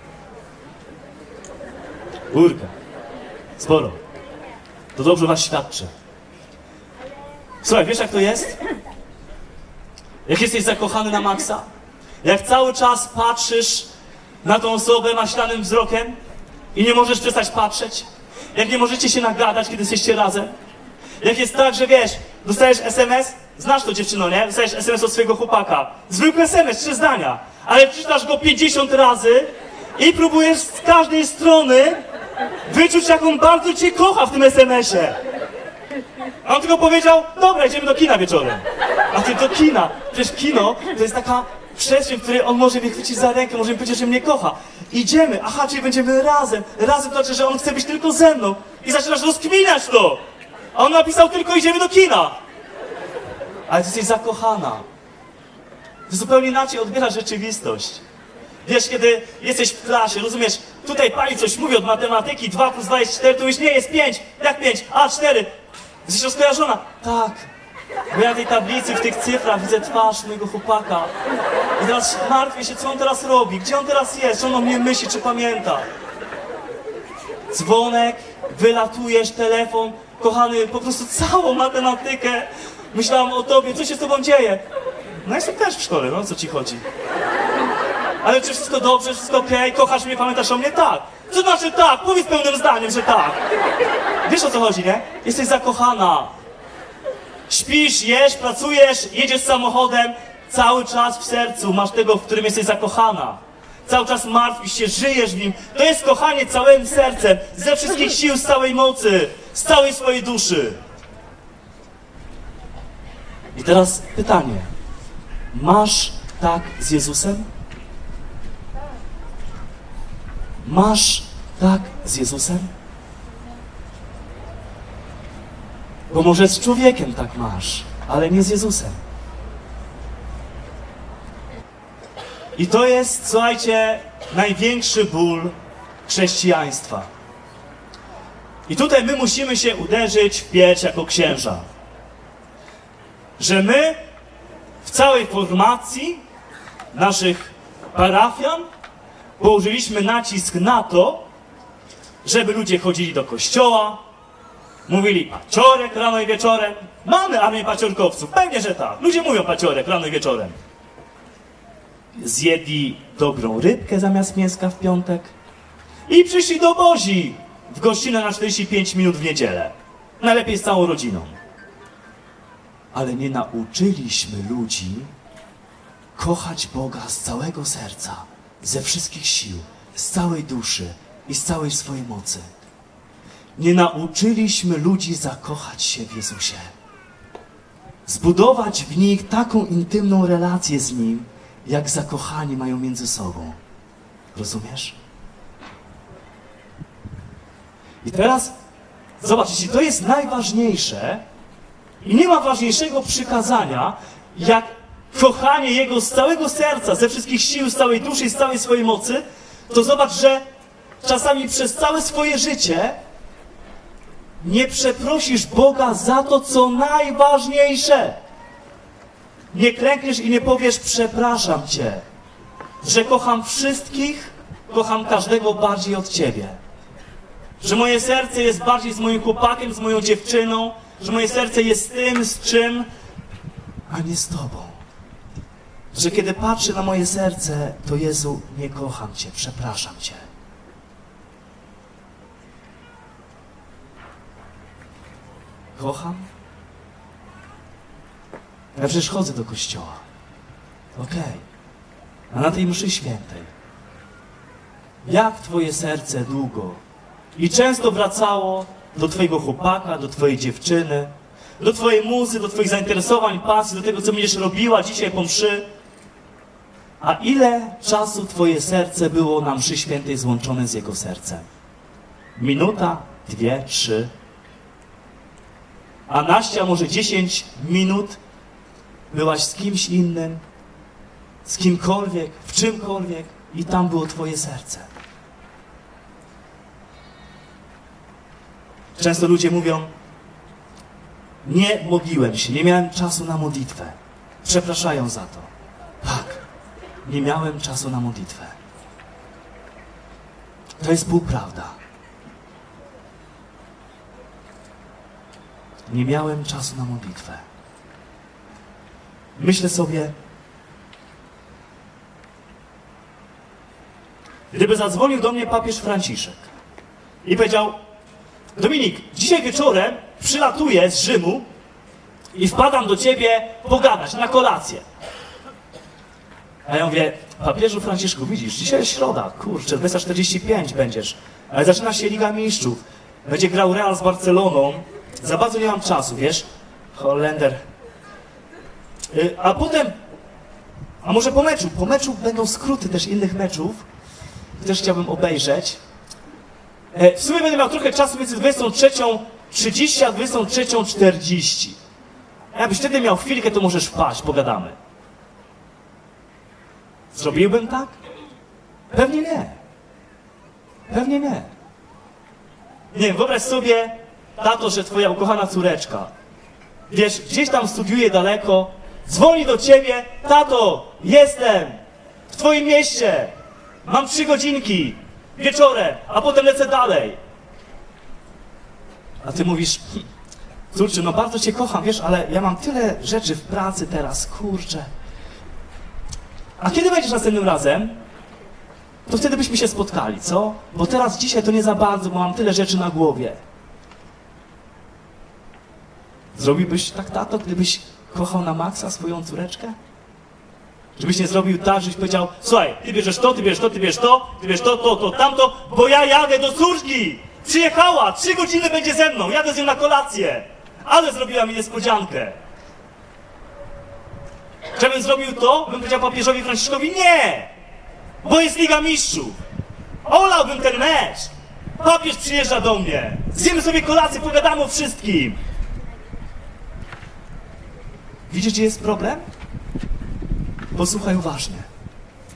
Górka. Sporo. To dobrze was świadczy. Słuchaj, wiesz jak to jest? Jak jesteś zakochany na maksa? Jak cały czas patrzysz na tą osobę maślanym wzrokiem i nie możesz przestać patrzeć? Jak nie możecie się nagadać, kiedy jesteście razem? Jak jest tak, że wiesz, dostajesz es em es, znasz to dziewczyno, nie? Dostajesz es em es od swojego chłopaka. Zwykły es em es, trzy zdania. Ale czytasz go pięćdziesiąt razy i próbujesz z każdej strony wyczuć, jak on bardzo cię kocha w tym es em esie. A on tylko powiedział, dobra, idziemy do kina wieczorem. A ty do kina. Przecież kino to jest taka przestrzeń, w której on może mnie chwycić za rękę, może mi powiedzieć, że mnie kocha. Idziemy, aha, czyli będziemy razem. Razem to znaczy, że on chce być tylko ze mną. I zaczynasz rozkminiać to. A on napisał tylko, idziemy do kina. Ale ty jesteś zakochana. Ty zupełnie inaczej odbierasz rzeczywistość. Wiesz, kiedy jesteś w klasie, rozumiesz, tutaj pani coś mówi od matematyki, dwa plus dwa jest cztery, to już nie jest pięć. Jak pięć? A, cztery. Jesteś rozkojarzona? Tak. Bo ja na tej tablicy, w tych cyfrach widzę twarz mojego chłopaka. I teraz martwię się, co on teraz robi, gdzie on teraz jest, czy on o mnie myśli, czy pamięta. Dzwonek, wylatujesz, telefon, kochany, po prostu całą matematykę. Myślałam o tobie, co się z tobą dzieje? No jestem też w szkole, no o co ci chodzi? Ale czy wszystko dobrze, wszystko okej, okay? Kochasz mnie, pamiętasz o mnie? Tak. Co znaczy tak? Powiedz pełnym zdaniem, że tak. Wiesz o co chodzi, nie? Jesteś zakochana. Śpisz, jesz, pracujesz, jedziesz samochodem, cały czas w sercu masz tego, w którym jesteś zakochana. Cały czas martwisz się, żyjesz w nim. To jest kochanie całym sercem, ze wszystkich sił, z całej mocy, z całej swojej duszy. I teraz pytanie. Masz tak z Jezusem? Masz tak z Jezusem? Bo może z człowiekiem tak masz, ale nie z Jezusem. I to jest, słuchajcie, największy ból chrześcijaństwa. I tutaj my musimy się uderzyć w pierś jako księża. Że my w całej formacji naszych parafian położyliśmy nacisk na to, żeby ludzie chodzili do kościoła, mówili paciorek rano i wieczorem. Mamy armię paciorkowców, pewnie, że tak. Ludzie mówią paciorek rano i wieczorem. Zjedli dobrą rybkę zamiast mięska w piątek i przyszli do Bozi w gościnę na czterdzieści pięć minut w niedzielę. Najlepiej z całą rodziną. Ale nie nauczyliśmy ludzi kochać Boga z całego serca, ze wszystkich sił, z całej duszy i z całej swojej mocy. Nie nauczyliśmy ludzi zakochać się w Jezusie. Zbudować w nich taką intymną relację z Nim, jak zakochani mają między sobą. Rozumiesz? I teraz, zobacz, jeśli to jest najważniejsze i nie ma ważniejszego przykazania, jak kochanie Jego z całego serca, ze wszystkich sił, z całej duszy i z całej swojej mocy, to zobacz, że czasami przez całe swoje życie nie przeprosisz Boga za to, co najważniejsze. Nie klękniesz i nie powiesz, przepraszam Cię, że kocham wszystkich, kocham każdego bardziej od Ciebie. Że moje serce jest bardziej z moim chłopakiem, z moją dziewczyną, że moje serce jest tym, z czym, a nie z Tobą. Że kiedy patrzę na moje serce, to Jezu, nie kocham Cię, przepraszam Cię. Kocham? Ja przecież chodzę do kościoła. Okej. Okay. A na tej mszy świętej, jak Twoje serce długo i często wracało do Twojego chłopaka, do Twojej dziewczyny, do Twojej muzy, do Twoich zainteresowań, pasji, do tego, co będziesz robiła dzisiaj po mszy? A ile czasu Twoje serce było na mszy świętej złączone z Jego sercem? Minuta, dwie, trzy. A Naścia może dziesięć minut byłaś z kimś innym, z kimkolwiek, w czymkolwiek i tam było Twoje serce. Często ludzie mówią, nie modliłem się, nie miałem czasu na modlitwę. Przepraszają za to. Tak, nie miałem czasu na modlitwę. To jest półprawda. Nie miałem czasu na modlitwę. Myślę sobie, gdyby zadzwonił do mnie papież Franciszek i powiedział, Dominik, dzisiaj wieczorem przylatuję z Rzymu i wpadam do Ciebie pogadać na kolację. A ja mówię, papieżu Franciszku, widzisz, dzisiaj jest środa, kurczę, dwadzieścia czterdzieści pięć będziesz, ale zaczyna się Liga Mistrzów, będzie grał Real z Barceloną, za bardzo nie mam czasu, wiesz, Holender. A potem, a może po meczu, po meczu będą skróty też innych meczów, też chciałbym obejrzeć. W sumie będę miał trochę czasu między dwudziestą trzecią trzydzieści a dwudziestą trzecią czterdzieści. A jakbyś wtedy miał chwilkę, to możesz wpaść, pogadamy. Zrobiłbym tak? Pewnie nie. Pewnie nie. Nie wiem, wyobraź sobie, tato, że twoja ukochana córeczka, wiesz, gdzieś tam studiuje daleko, dzwoni do ciebie, tato, jestem w twoim mieście, mam trzy godzinki, wieczorem, a potem lecę dalej. A ty mówisz, hm, córczy, no bardzo cię kocham, wiesz, ale ja mam tyle rzeczy w pracy teraz, kurczę. A kiedy będziesz następnym razem? To wtedy byśmy się spotkali, co? Bo teraz, dzisiaj to nie za bardzo, bo mam tyle rzeczy na głowie. Zrobiłbyś tak, tato, gdybyś kochał na maksa swoją córeczkę? Żebyś nie zrobił tak, żebyś powiedział, słuchaj, ty bierzesz to, ty bierzesz to, ty bierzesz to, ty bierzesz to, to, to, tamto, bo ja jadę do córki! Przyjechała, trzy godziny będzie ze mną, jadę z nią na kolację, ale zrobiła mi niespodziankę. Żebym zrobił to, bym powiedział papieżowi Franciszkowi, nie! Bo jest Liga Mistrzów. Olałbym ten mecz. Papież przyjeżdża do mnie. Zjemy sobie kolację, pogadamy o wszystkim. Widzisz, gdzie jest problem? Posłuchaj uważnie.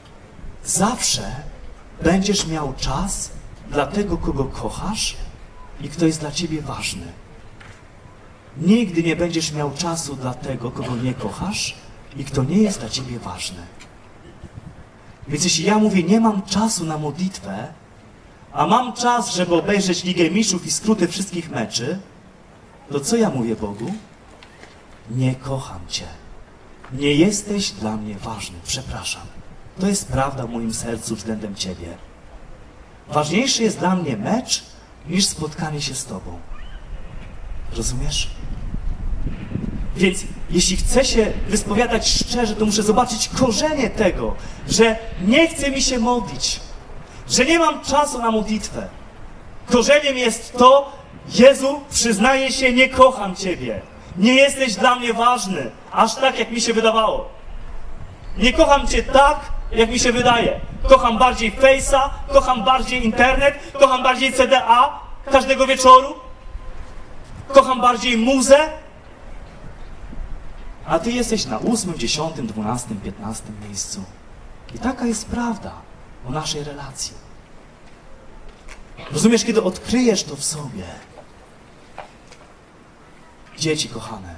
Zawsze będziesz miał czas dla tego, kogo kochasz i kto jest dla ciebie ważny. Nigdy nie będziesz miał czasu dla tego, kogo nie kochasz i kto nie jest dla ciebie ważny. Więc jeśli ja mówię, nie mam czasu na modlitwę, a mam czas, żeby obejrzeć Ligę Mistrzów i skróty wszystkich meczy, to co ja mówię Bogu? Nie kocham Cię. Nie jesteś dla mnie ważny. Przepraszam. To jest prawda w moim sercu względem Ciebie. Ważniejszy jest dla mnie mecz, niż spotkanie się z Tobą. Rozumiesz? Więc jeśli chcę się wyspowiadać szczerze, to muszę zobaczyć korzenie tego, że nie chce mi się modlić, że nie mam czasu na modlitwę. Korzeniem jest to, Jezu, przyznaję się, nie kocham Ciebie. Nie jesteś dla mnie ważny, aż tak, jak mi się wydawało. Nie kocham Cię tak, jak mi się wydaje. Kocham bardziej Face'a, kocham bardziej internet, kocham bardziej C D A każdego wieczoru. Kocham bardziej muzę. A Ty jesteś na ósmym, dziesiątym, dwunastym, piętnastym miejscu. I taka jest prawda o naszej relacji. Rozumiesz, kiedy odkryjesz to w sobie? Dzieci kochane,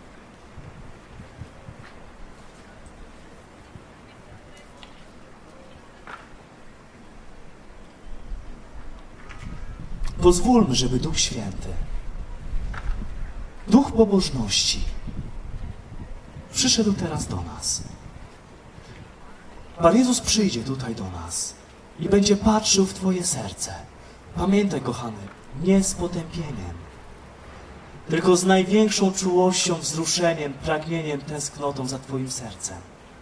pozwólmy, żeby Duch Święty, Duch pobożności przyszedł teraz do nas. Pan Jezus przyjdzie tutaj do nas i będzie patrzył w Twoje serce. Pamiętaj, kochany, nie z potępieniem, tylko z największą czułością, wzruszeniem, pragnieniem, tęsknotą za Twoim sercem.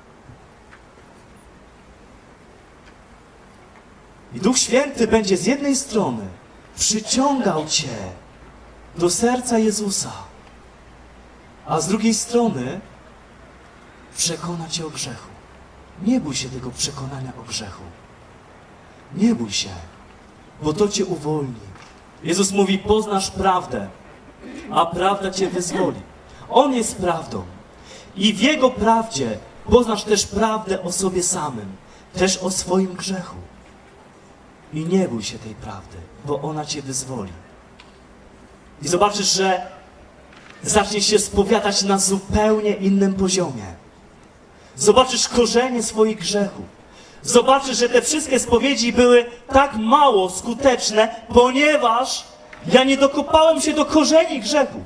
I Duch Święty będzie z jednej strony przyciągał Cię do serca Jezusa, a z drugiej strony przekona Cię o grzechu. Nie bój się tego przekonania o grzechu. Nie bój się, bo to Cię uwolni. Jezus mówi, poznasz prawdę, a prawda Cię wyzwoli. On jest prawdą. I w Jego prawdzie poznasz też prawdę o sobie samym, też o swoim grzechu. I nie bój się tej prawdy, bo ona Cię wyzwoli. I zobaczysz, że zaczniesz się spowiadać na zupełnie innym poziomie. Zobaczysz korzenie swoich grzechów. Zobaczysz, że te wszystkie spowiedzi były tak mało skuteczne, ponieważ ja nie dokopałem się do korzeni grzechu.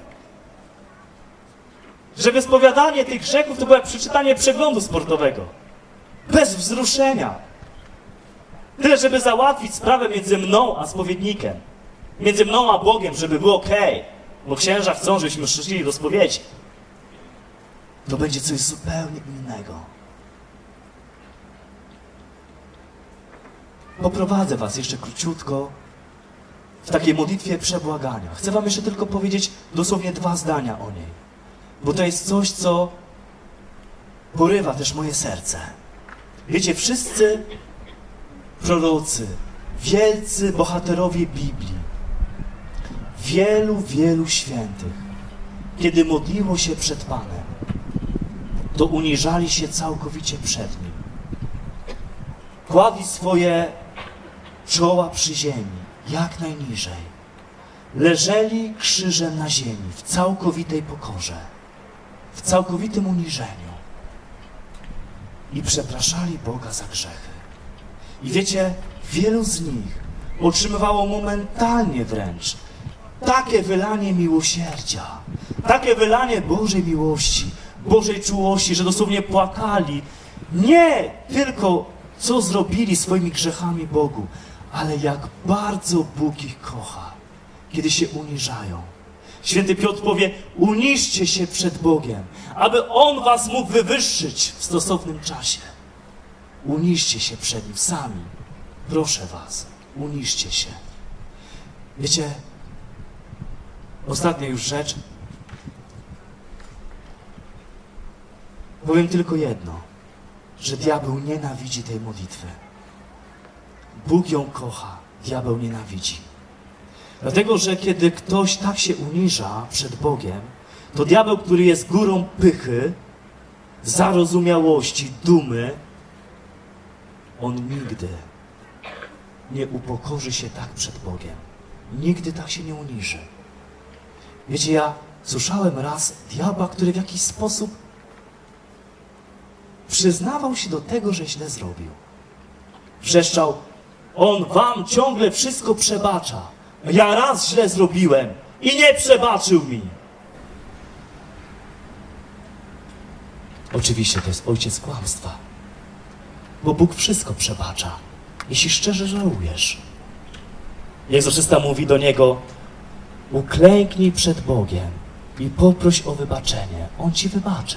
Że wyspowiadanie tych grzechów to było jak przeczytanie przeglądu sportowego. Bez wzruszenia. Tyle, żeby załatwić sprawę między mną a spowiednikiem. Między mną a Bogiem, żeby było okej. Okay, bo księża chcą, żebyśmy szli do spowiedzi. To będzie coś zupełnie innego. Poprowadzę was jeszcze króciutko w takiej modlitwie przebłagania. Chcę wam jeszcze tylko powiedzieć dosłownie dwa zdania o niej. Bo to jest coś, co porywa też moje serce. Wiecie, wszyscy prorocy, wielcy bohaterowie Biblii, wielu, wielu świętych, kiedy modliło się przed Panem, to uniżali się całkowicie przed Nim. Kładli swoje czoła przy ziemi, jak najniżej. Leżeli krzyżem na ziemi, w całkowitej pokorze, w całkowitym uniżeniu. I przepraszali Boga za grzechy. I wiecie, wielu z nich otrzymywało momentalnie wręcz takie wylanie miłosierdzia, takie wylanie Bożej miłości, Bożej czułości, że dosłownie płakali. Nie tylko co zrobili swoimi grzechami Bogu, ale jak bardzo Bóg ich kocha, kiedy się uniżają. Święty Piotr powie, uniżcie się przed Bogiem, aby On was mógł wywyższyć w stosownym czasie. Uniżcie się przed Nim sami. Proszę was, uniżcie się. Wiecie, ostatnia już rzecz. Powiem tylko jedno, że diabeł nienawidzi tej modlitwy. Bóg ją kocha, diabeł nienawidzi. Dlatego, że kiedy ktoś tak się uniża przed Bogiem, to diabeł, który jest górą pychy, zarozumiałości, dumy, on nigdy nie upokorzy się tak przed Bogiem. nigdy tak się nie uniży. Wiecie, ja słyszałem raz diabła, który w jakiś sposób przyznawał się do tego, że źle zrobił. Wrzeszczał: on wam ciągle wszystko przebacza. Ja raz źle zrobiłem i nie przebaczył mi. Oczywiście to jest ojciec kłamstwa, bo Bóg wszystko przebacza, jeśli szczerze żałujesz. Egzorcysta mówi do niego: uklęknij przed Bogiem i poproś o wybaczenie. On ci wybaczy.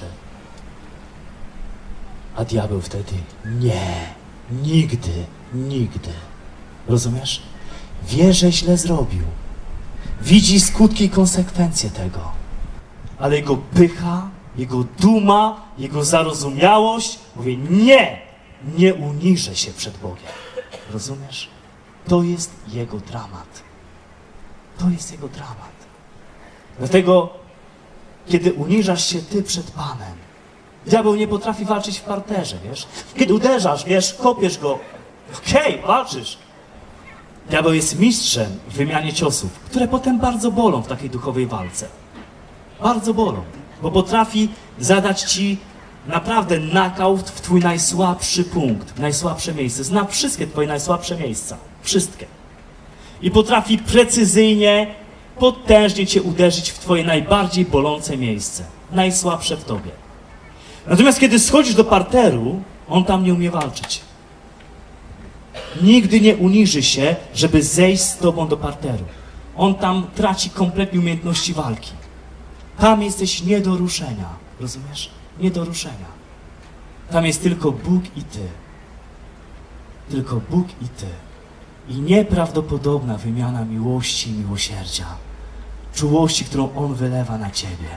A diabeł wtedy: nie, nigdy, nigdy. Rozumiesz? Wie, że źle zrobił. Widzi skutki i konsekwencje tego. Ale jego pycha, jego duma, jego zarozumiałość mówi: nie, nie uniżę się przed Bogiem. Rozumiesz? To jest jego dramat. To jest jego dramat. Dlatego, kiedy uniżasz się ty przed Panem, diabeł nie potrafi walczyć w parterze, wiesz? Kiedy uderzasz, wiesz, kopiesz go, okej, okay, walczysz. Diabeł jest mistrzem w wymianie ciosów, które potem bardzo bolą w takiej duchowej walce. Bardzo bolą, bo potrafi zadać ci naprawdę knockout w twój najsłabszy punkt, w najsłabsze miejsce. Zna wszystkie twoje najsłabsze miejsca. Wszystkie. I potrafi precyzyjnie, potężnie cię uderzyć w twoje najbardziej bolące miejsce. Najsłabsze w tobie. Natomiast kiedy schodzisz do parteru, on tam nie umie walczyć. Nigdy nie uniży się, żeby zejść z tobą do parteru. On tam traci kompletnie umiejętności walki. Tam jesteś nie do ruszenia. Rozumiesz? Nie do ruszenia. Tam jest tylko Bóg i ty. Tylko Bóg i ty. I nieprawdopodobna wymiana miłości i miłosierdzia. Czułości, którą On wylewa na ciebie.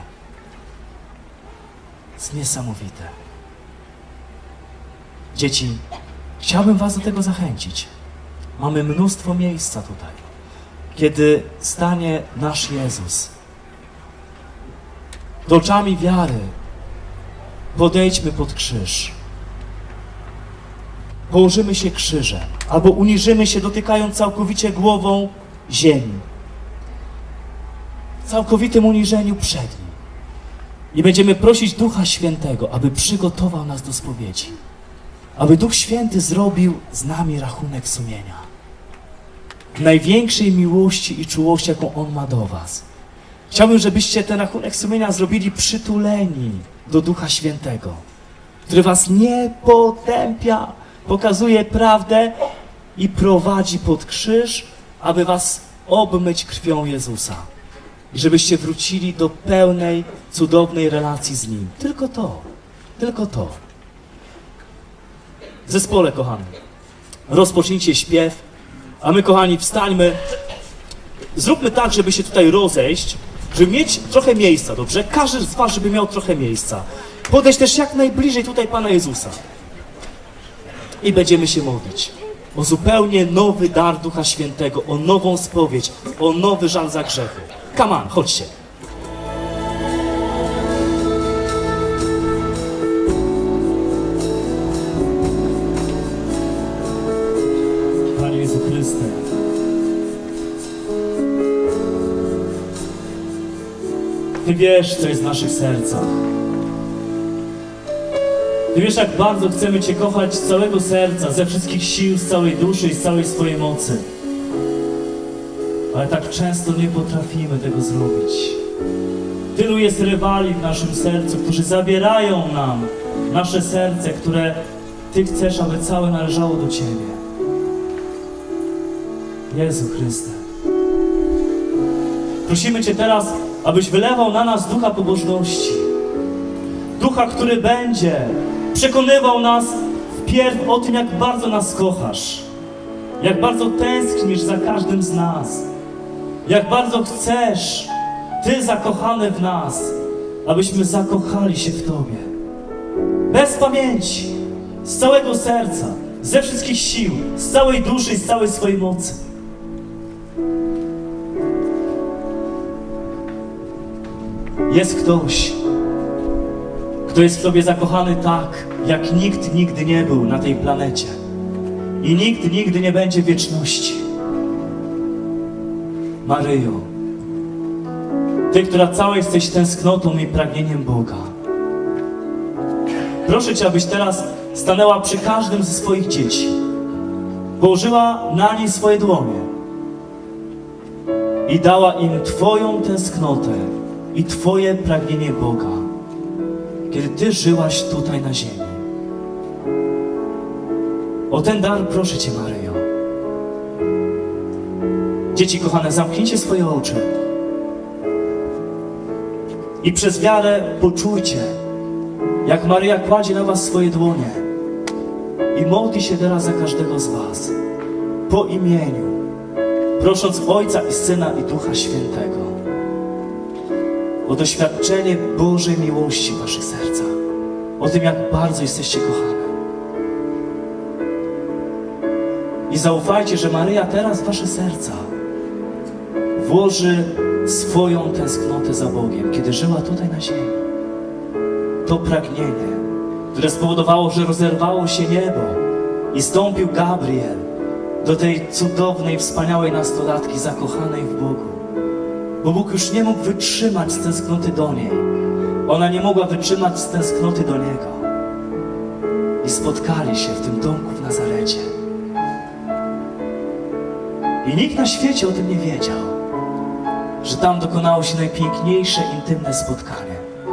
Jest niesamowite. Dzieci, chciałbym was do tego zachęcić. Mamy mnóstwo miejsca tutaj, kiedy stanie nasz Jezus. Z oczami wiary podejdźmy pod krzyż. Położymy się krzyżem, albo uniżymy się, dotykając całkowicie głową ziemi. W całkowitym uniżeniu przed Nim. I będziemy prosić Ducha Świętego, aby przygotował nas do spowiedzi. Aby Duch Święty zrobił z nami rachunek sumienia. Największej miłości i czułości, jaką On ma do was. Chciałbym, żebyście ten rachunek sumienia zrobili przytuleni do Ducha Świętego, który was nie potępia, pokazuje prawdę i prowadzi pod krzyż, aby was obmyć krwią Jezusa. I żebyście wrócili do pełnej, cudownej relacji z Nim. Tylko to. Tylko to. W zespole, kochani, rozpocznijcie śpiew, a my, kochani, wstańmy. Zróbmy tak, żeby się tutaj rozejść, żeby mieć trochę miejsca, dobrze? Każdy z was, żeby miał trochę miejsca. Podejść też jak najbliżej tutaj Pana Jezusa. I będziemy się modlić o zupełnie nowy dar Ducha Świętego, o nową spowiedź, o nowy żal za grzechy. Come on, chodźcie. Panie Jezu Chryste, Ty wiesz, co jest w naszych sercach. Ty wiesz, jak bardzo chcemy Cię kochać z całego serca, ze wszystkich sił, z całej duszy i z całej swojej mocy. Ale tak często nie potrafimy tego zrobić. Tylu jest rywali w naszym sercu, którzy zabierają nam nasze serce, które Ty chcesz, aby całe należało do Ciebie. Jezu Chryste, prosimy Cię teraz, abyś wylewał na nas ducha pobożności. Ducha, który będzie przekonywał nas wpierw o tym, jak bardzo nas kochasz. Jak bardzo tęsknisz za każdym z nas. Jak bardzo chcesz, Ty zakochany w nas, abyśmy zakochali się w Tobie. Bez pamięci, z całego serca, ze wszystkich sił, z całej duszy i z całej swojej mocy. Jest ktoś, kto jest w Tobie zakochany tak, jak nikt nigdy nie był na tej planecie. I nikt nigdy nie będzie w wieczności. Maryjo, Ty, która cała jesteś tęsknotą i pragnieniem Boga, proszę Cię, abyś teraz stanęła przy każdym ze swoich dzieci, położyła na nie swoje dłonie i dała im Twoją tęsknotę i Twoje pragnienie Boga, kiedy Ty żyłaś tutaj na ziemi. O ten dar proszę Cię, Maryjo. Dzieci kochane, zamknijcie swoje oczy i przez wiarę poczujcie, jak Maryja kładzie na was swoje dłonie i modli się teraz za każdego z was po imieniu, prosząc Ojca i Syna i Ducha Świętego o doświadczenie Bożej miłości w waszych sercach, o tym, jak bardzo jesteście kochane. I zaufajcie, że Maryja teraz w wasze serca włoży swoją tęsknotę za Bogiem, kiedy żyła tutaj na ziemi. To pragnienie, które spowodowało, że rozerwało się niebo i stąpił Gabriel do tej cudownej, wspaniałej nastolatki zakochanej w Bogu. Bo Bóg już nie mógł wytrzymać z tęsknoty do niej. Ona nie mogła wytrzymać z tęsknoty do Niego. I spotkali się w tym domku w Nazarecie. I nikt na świecie o tym nie wiedział, że tam dokonało się najpiękniejsze, intymne spotkanie.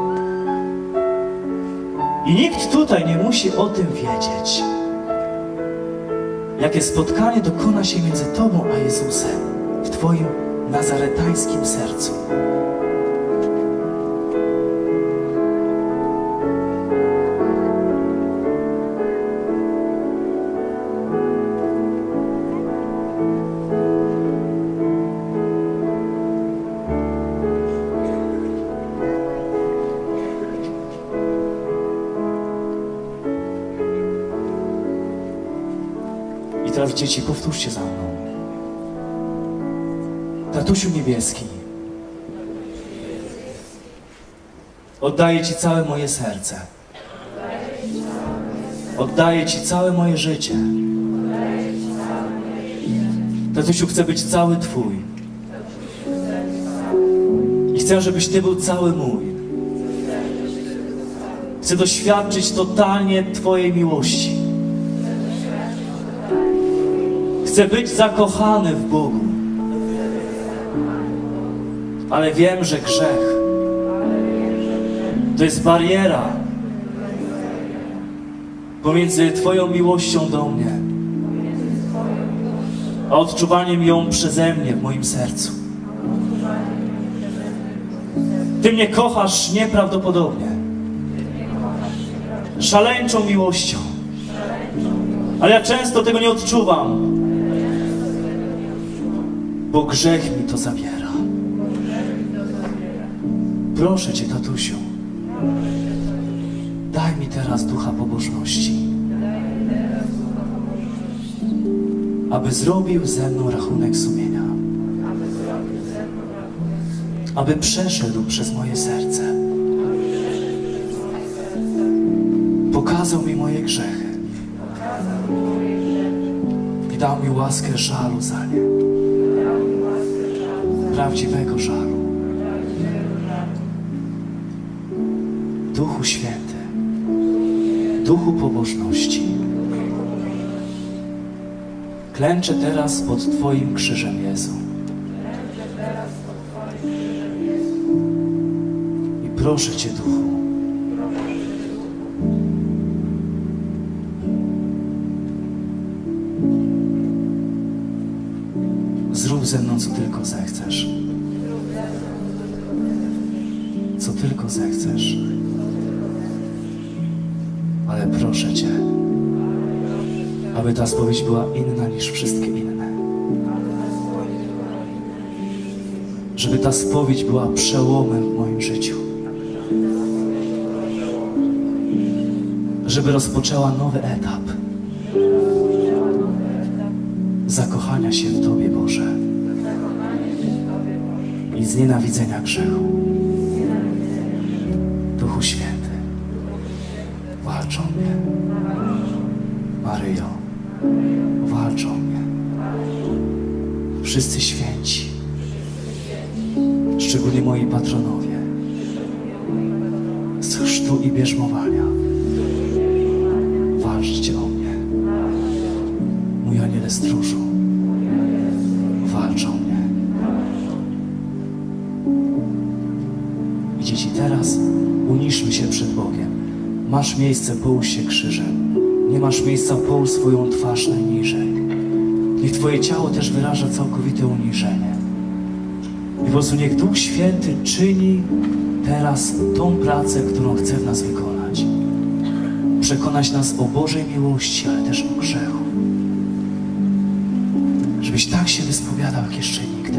I nikt tutaj nie musi o tym wiedzieć, jakie spotkanie dokona się między Tobą a Jezusem w Twoim nazaretańskim sercu. I teraz, dzieci, powtórzcie za mną. Tatusiu niebieski, oddaję Ci całe moje serce. Oddaję Ci całe moje życie. Tatusiu, chcę być cały Twój. I chcę, żebyś Ty był cały mój. Chcę doświadczyć totalnie Twojej miłości. Chcę być zakochany w Bogu. Ale wiem, że grzech to jest bariera pomiędzy Twoją miłością do mnie a odczuwaniem ją przeze mnie w moim sercu. Ty mnie kochasz nieprawdopodobnie, szaleńczą miłością, ale ja często tego nie odczuwam, bo grzech mi to zabiera. Proszę Cię, tatusiu, daj mi teraz ducha pobożności, aby zrobił ze mną rachunek sumienia, aby przeszedł przez moje serce, pokazał mi moje grzechy i dał mi łaskę żalu za nie, prawdziwego żalu. Duchu Święty, Duchu pobożności, klęczę teraz pod Twoim krzyżem, Jezu. I proszę Cię, Duchu, zrób ze mną, co tylko zechcesz. Co tylko zechcesz. Ale proszę Cię, aby ta spowiedź była inna niż wszystkie inne. Żeby ta spowiedź była przełomem w moim życiu. Żeby rozpoczęła nowy etap zakochania się w Tobie, Boże, i znienawidzenia grzechu. Duchu Święty, walcz o mnie. Maryjo, walcz o mnie. Wszyscy święci, szczególnie moi patronowie z chrztu i bierzmowania, walczcie o mnie. Mój aniele stróżu, walcz o mnie. I dzieci, teraz uniszmy się przed Bogiem. Masz miejsce, połóż się krzyżem. Nie masz miejsca, połóż swoją twarz najniżej. Niech Twoje ciało też wyraża całkowite uniżenie. I po prostu niech Duch Święty czyni teraz tą pracę, którą chce w nas wykonać. Przekonać nas o Bożej miłości, ale też o grzechu. Żebyś tak się wyspowiadał, jak jeszcze nigdy.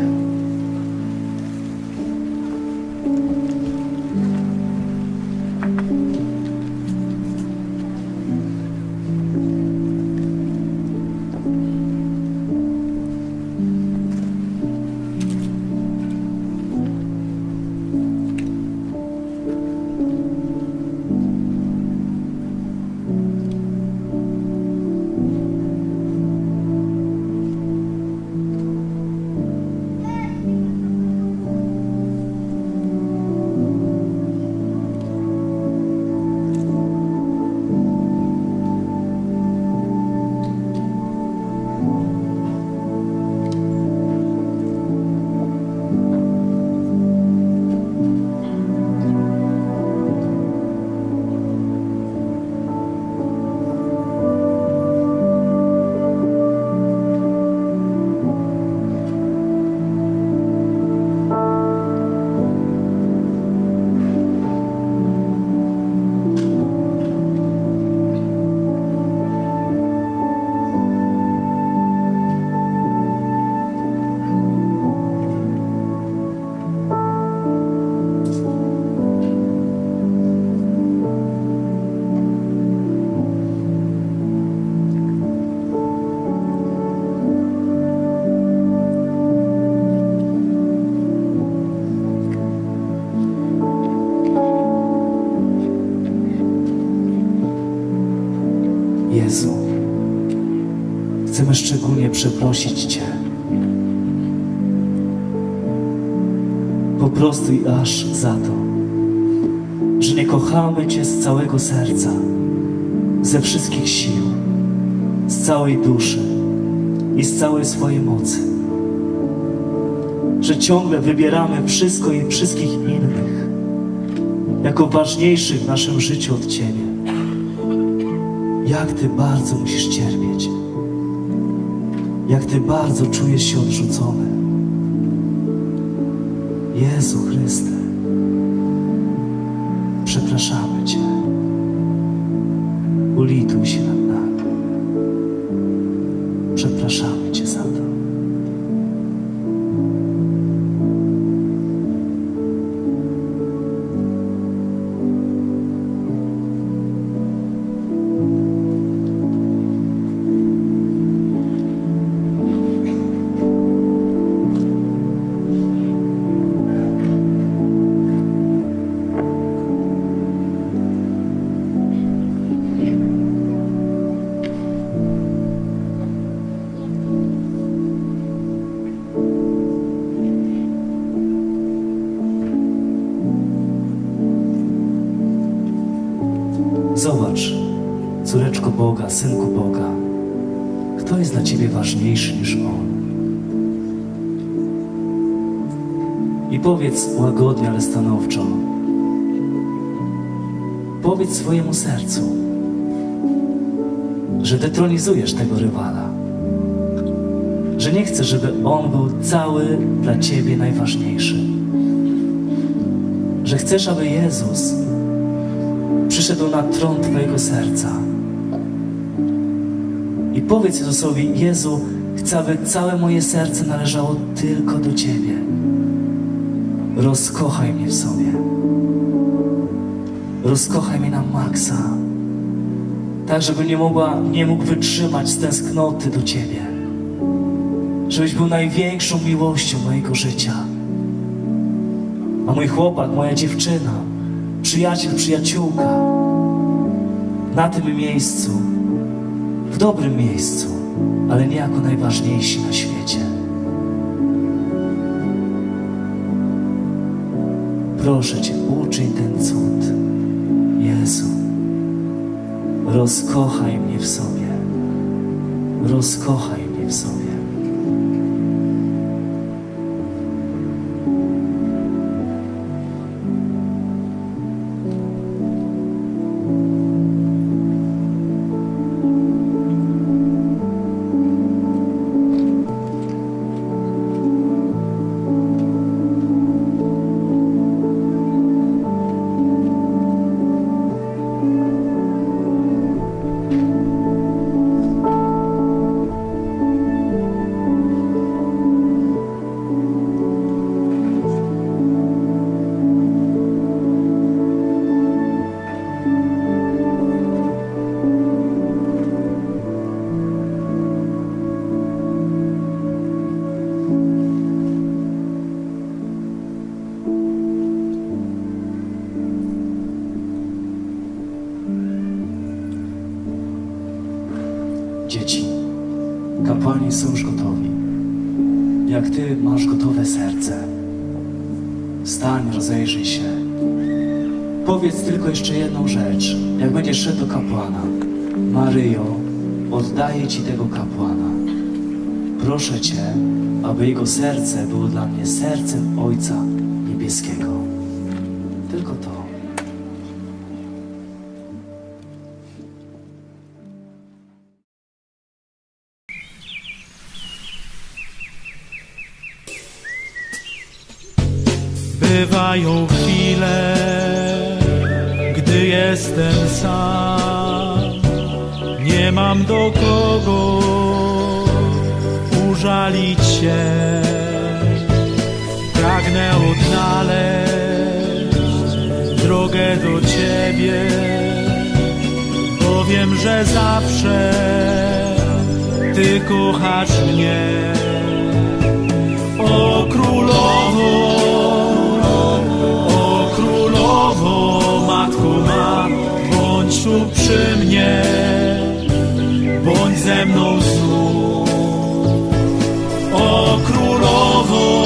Jezu, chcemy szczególnie przeprosić Cię. Po prostu i aż za to, że nie kochamy Cię z całego serca, ze wszystkich sił, z całej duszy i z całej swojej mocy. Że ciągle wybieramy wszystko i wszystkich innych jako ważniejszych w naszym życiu od Ciebie. Jak Ty bardzo musisz cierpieć. Jak Ty bardzo czujesz się odrzucony. Jezu Chryste, przepraszamy Cię. Ulituj się nad nami. Przepraszamy Cię za to. Zobacz, córeczko Boga, synku Boga, kto jest dla Ciebie ważniejszy niż On. I powiedz łagodnie, ale stanowczo, powiedz swojemu sercu, że detronizujesz tego rywala, że nie chcesz, żeby on był cały dla Ciebie najważniejszy, że chcesz, aby Jezus przyszedł na tron Twojego serca. I powiedz Jezusowi: Jezu, chcę, aby całe moje serce należało tylko do Ciebie. Rozkochaj mnie w sobie. Rozkochaj mnie na maksa. Tak, żebym nie mogła, nie mógł wytrzymać z tęsknoty do Ciebie. Żebyś był największą miłością mojego życia. A mój chłopak, moja dziewczyna, przyjaciel, przyjaciółka, na tym miejscu, w dobrym miejscu, ale nie jako najważniejsi na świecie. Proszę Cię, uczyń ten cud. Jezu, rozkochaj mnie w sobie. Rozkochaj mnie w sobie. Dzieci, kapłani są już gotowi. Jak Ty masz gotowe serce, wstań, rozejrzyj się. Powiedz tylko jeszcze jedną rzecz. Jak będziesz szedł do kapłana: Maryjo, oddaję Ci tego kapłana. Proszę Cię, aby jego serce było dla mnie sercem Ojca Niebieskiego. Tylko to. Bywają chwile, gdy jestem sam, nie mam do kogo użalić się. Pragnę odnaleźć drogę do Ciebie, bo wiem, że zawsze Ty kochasz mnie. O Królowo, Matko ma, bądź tu przy mnie, bądź ze mną znów. O Królowo,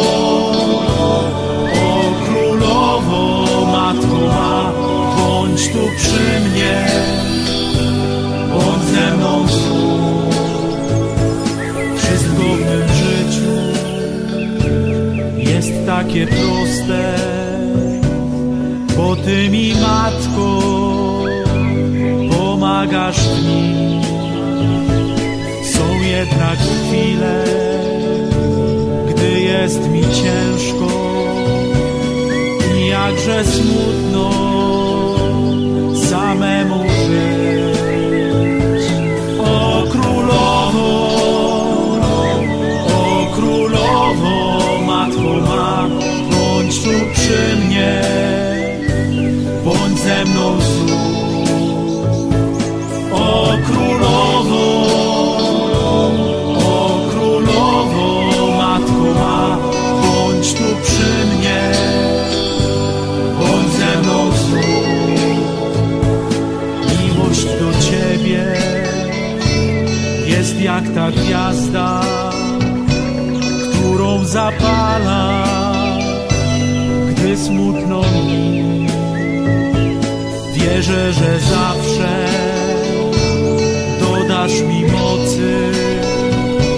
o Królowo, Matko ma, bądź tu przy mnie, bądź ze mną znów. Wszystko w mym życiu jest takie proste, bo Ty mi, Matko, pomagasz w nim. Są jednak chwile, gdy jest mi ciężko i jakże smutno samemu żyć. O Królowo, o Królowo, Matko ma, bądź tu przy mnie, bądź ze mną znów. O Królowo, o Królowo, Matko ma, bądź tu przy mnie, bądź ze mną znów. Miłość do Ciebie jest jak ta gwiazda, którą zapala, gdy smutno mi. Wierzę, że zawsze dodasz mi mocy,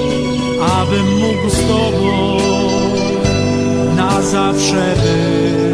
abym mógł z Tobą na zawsze być.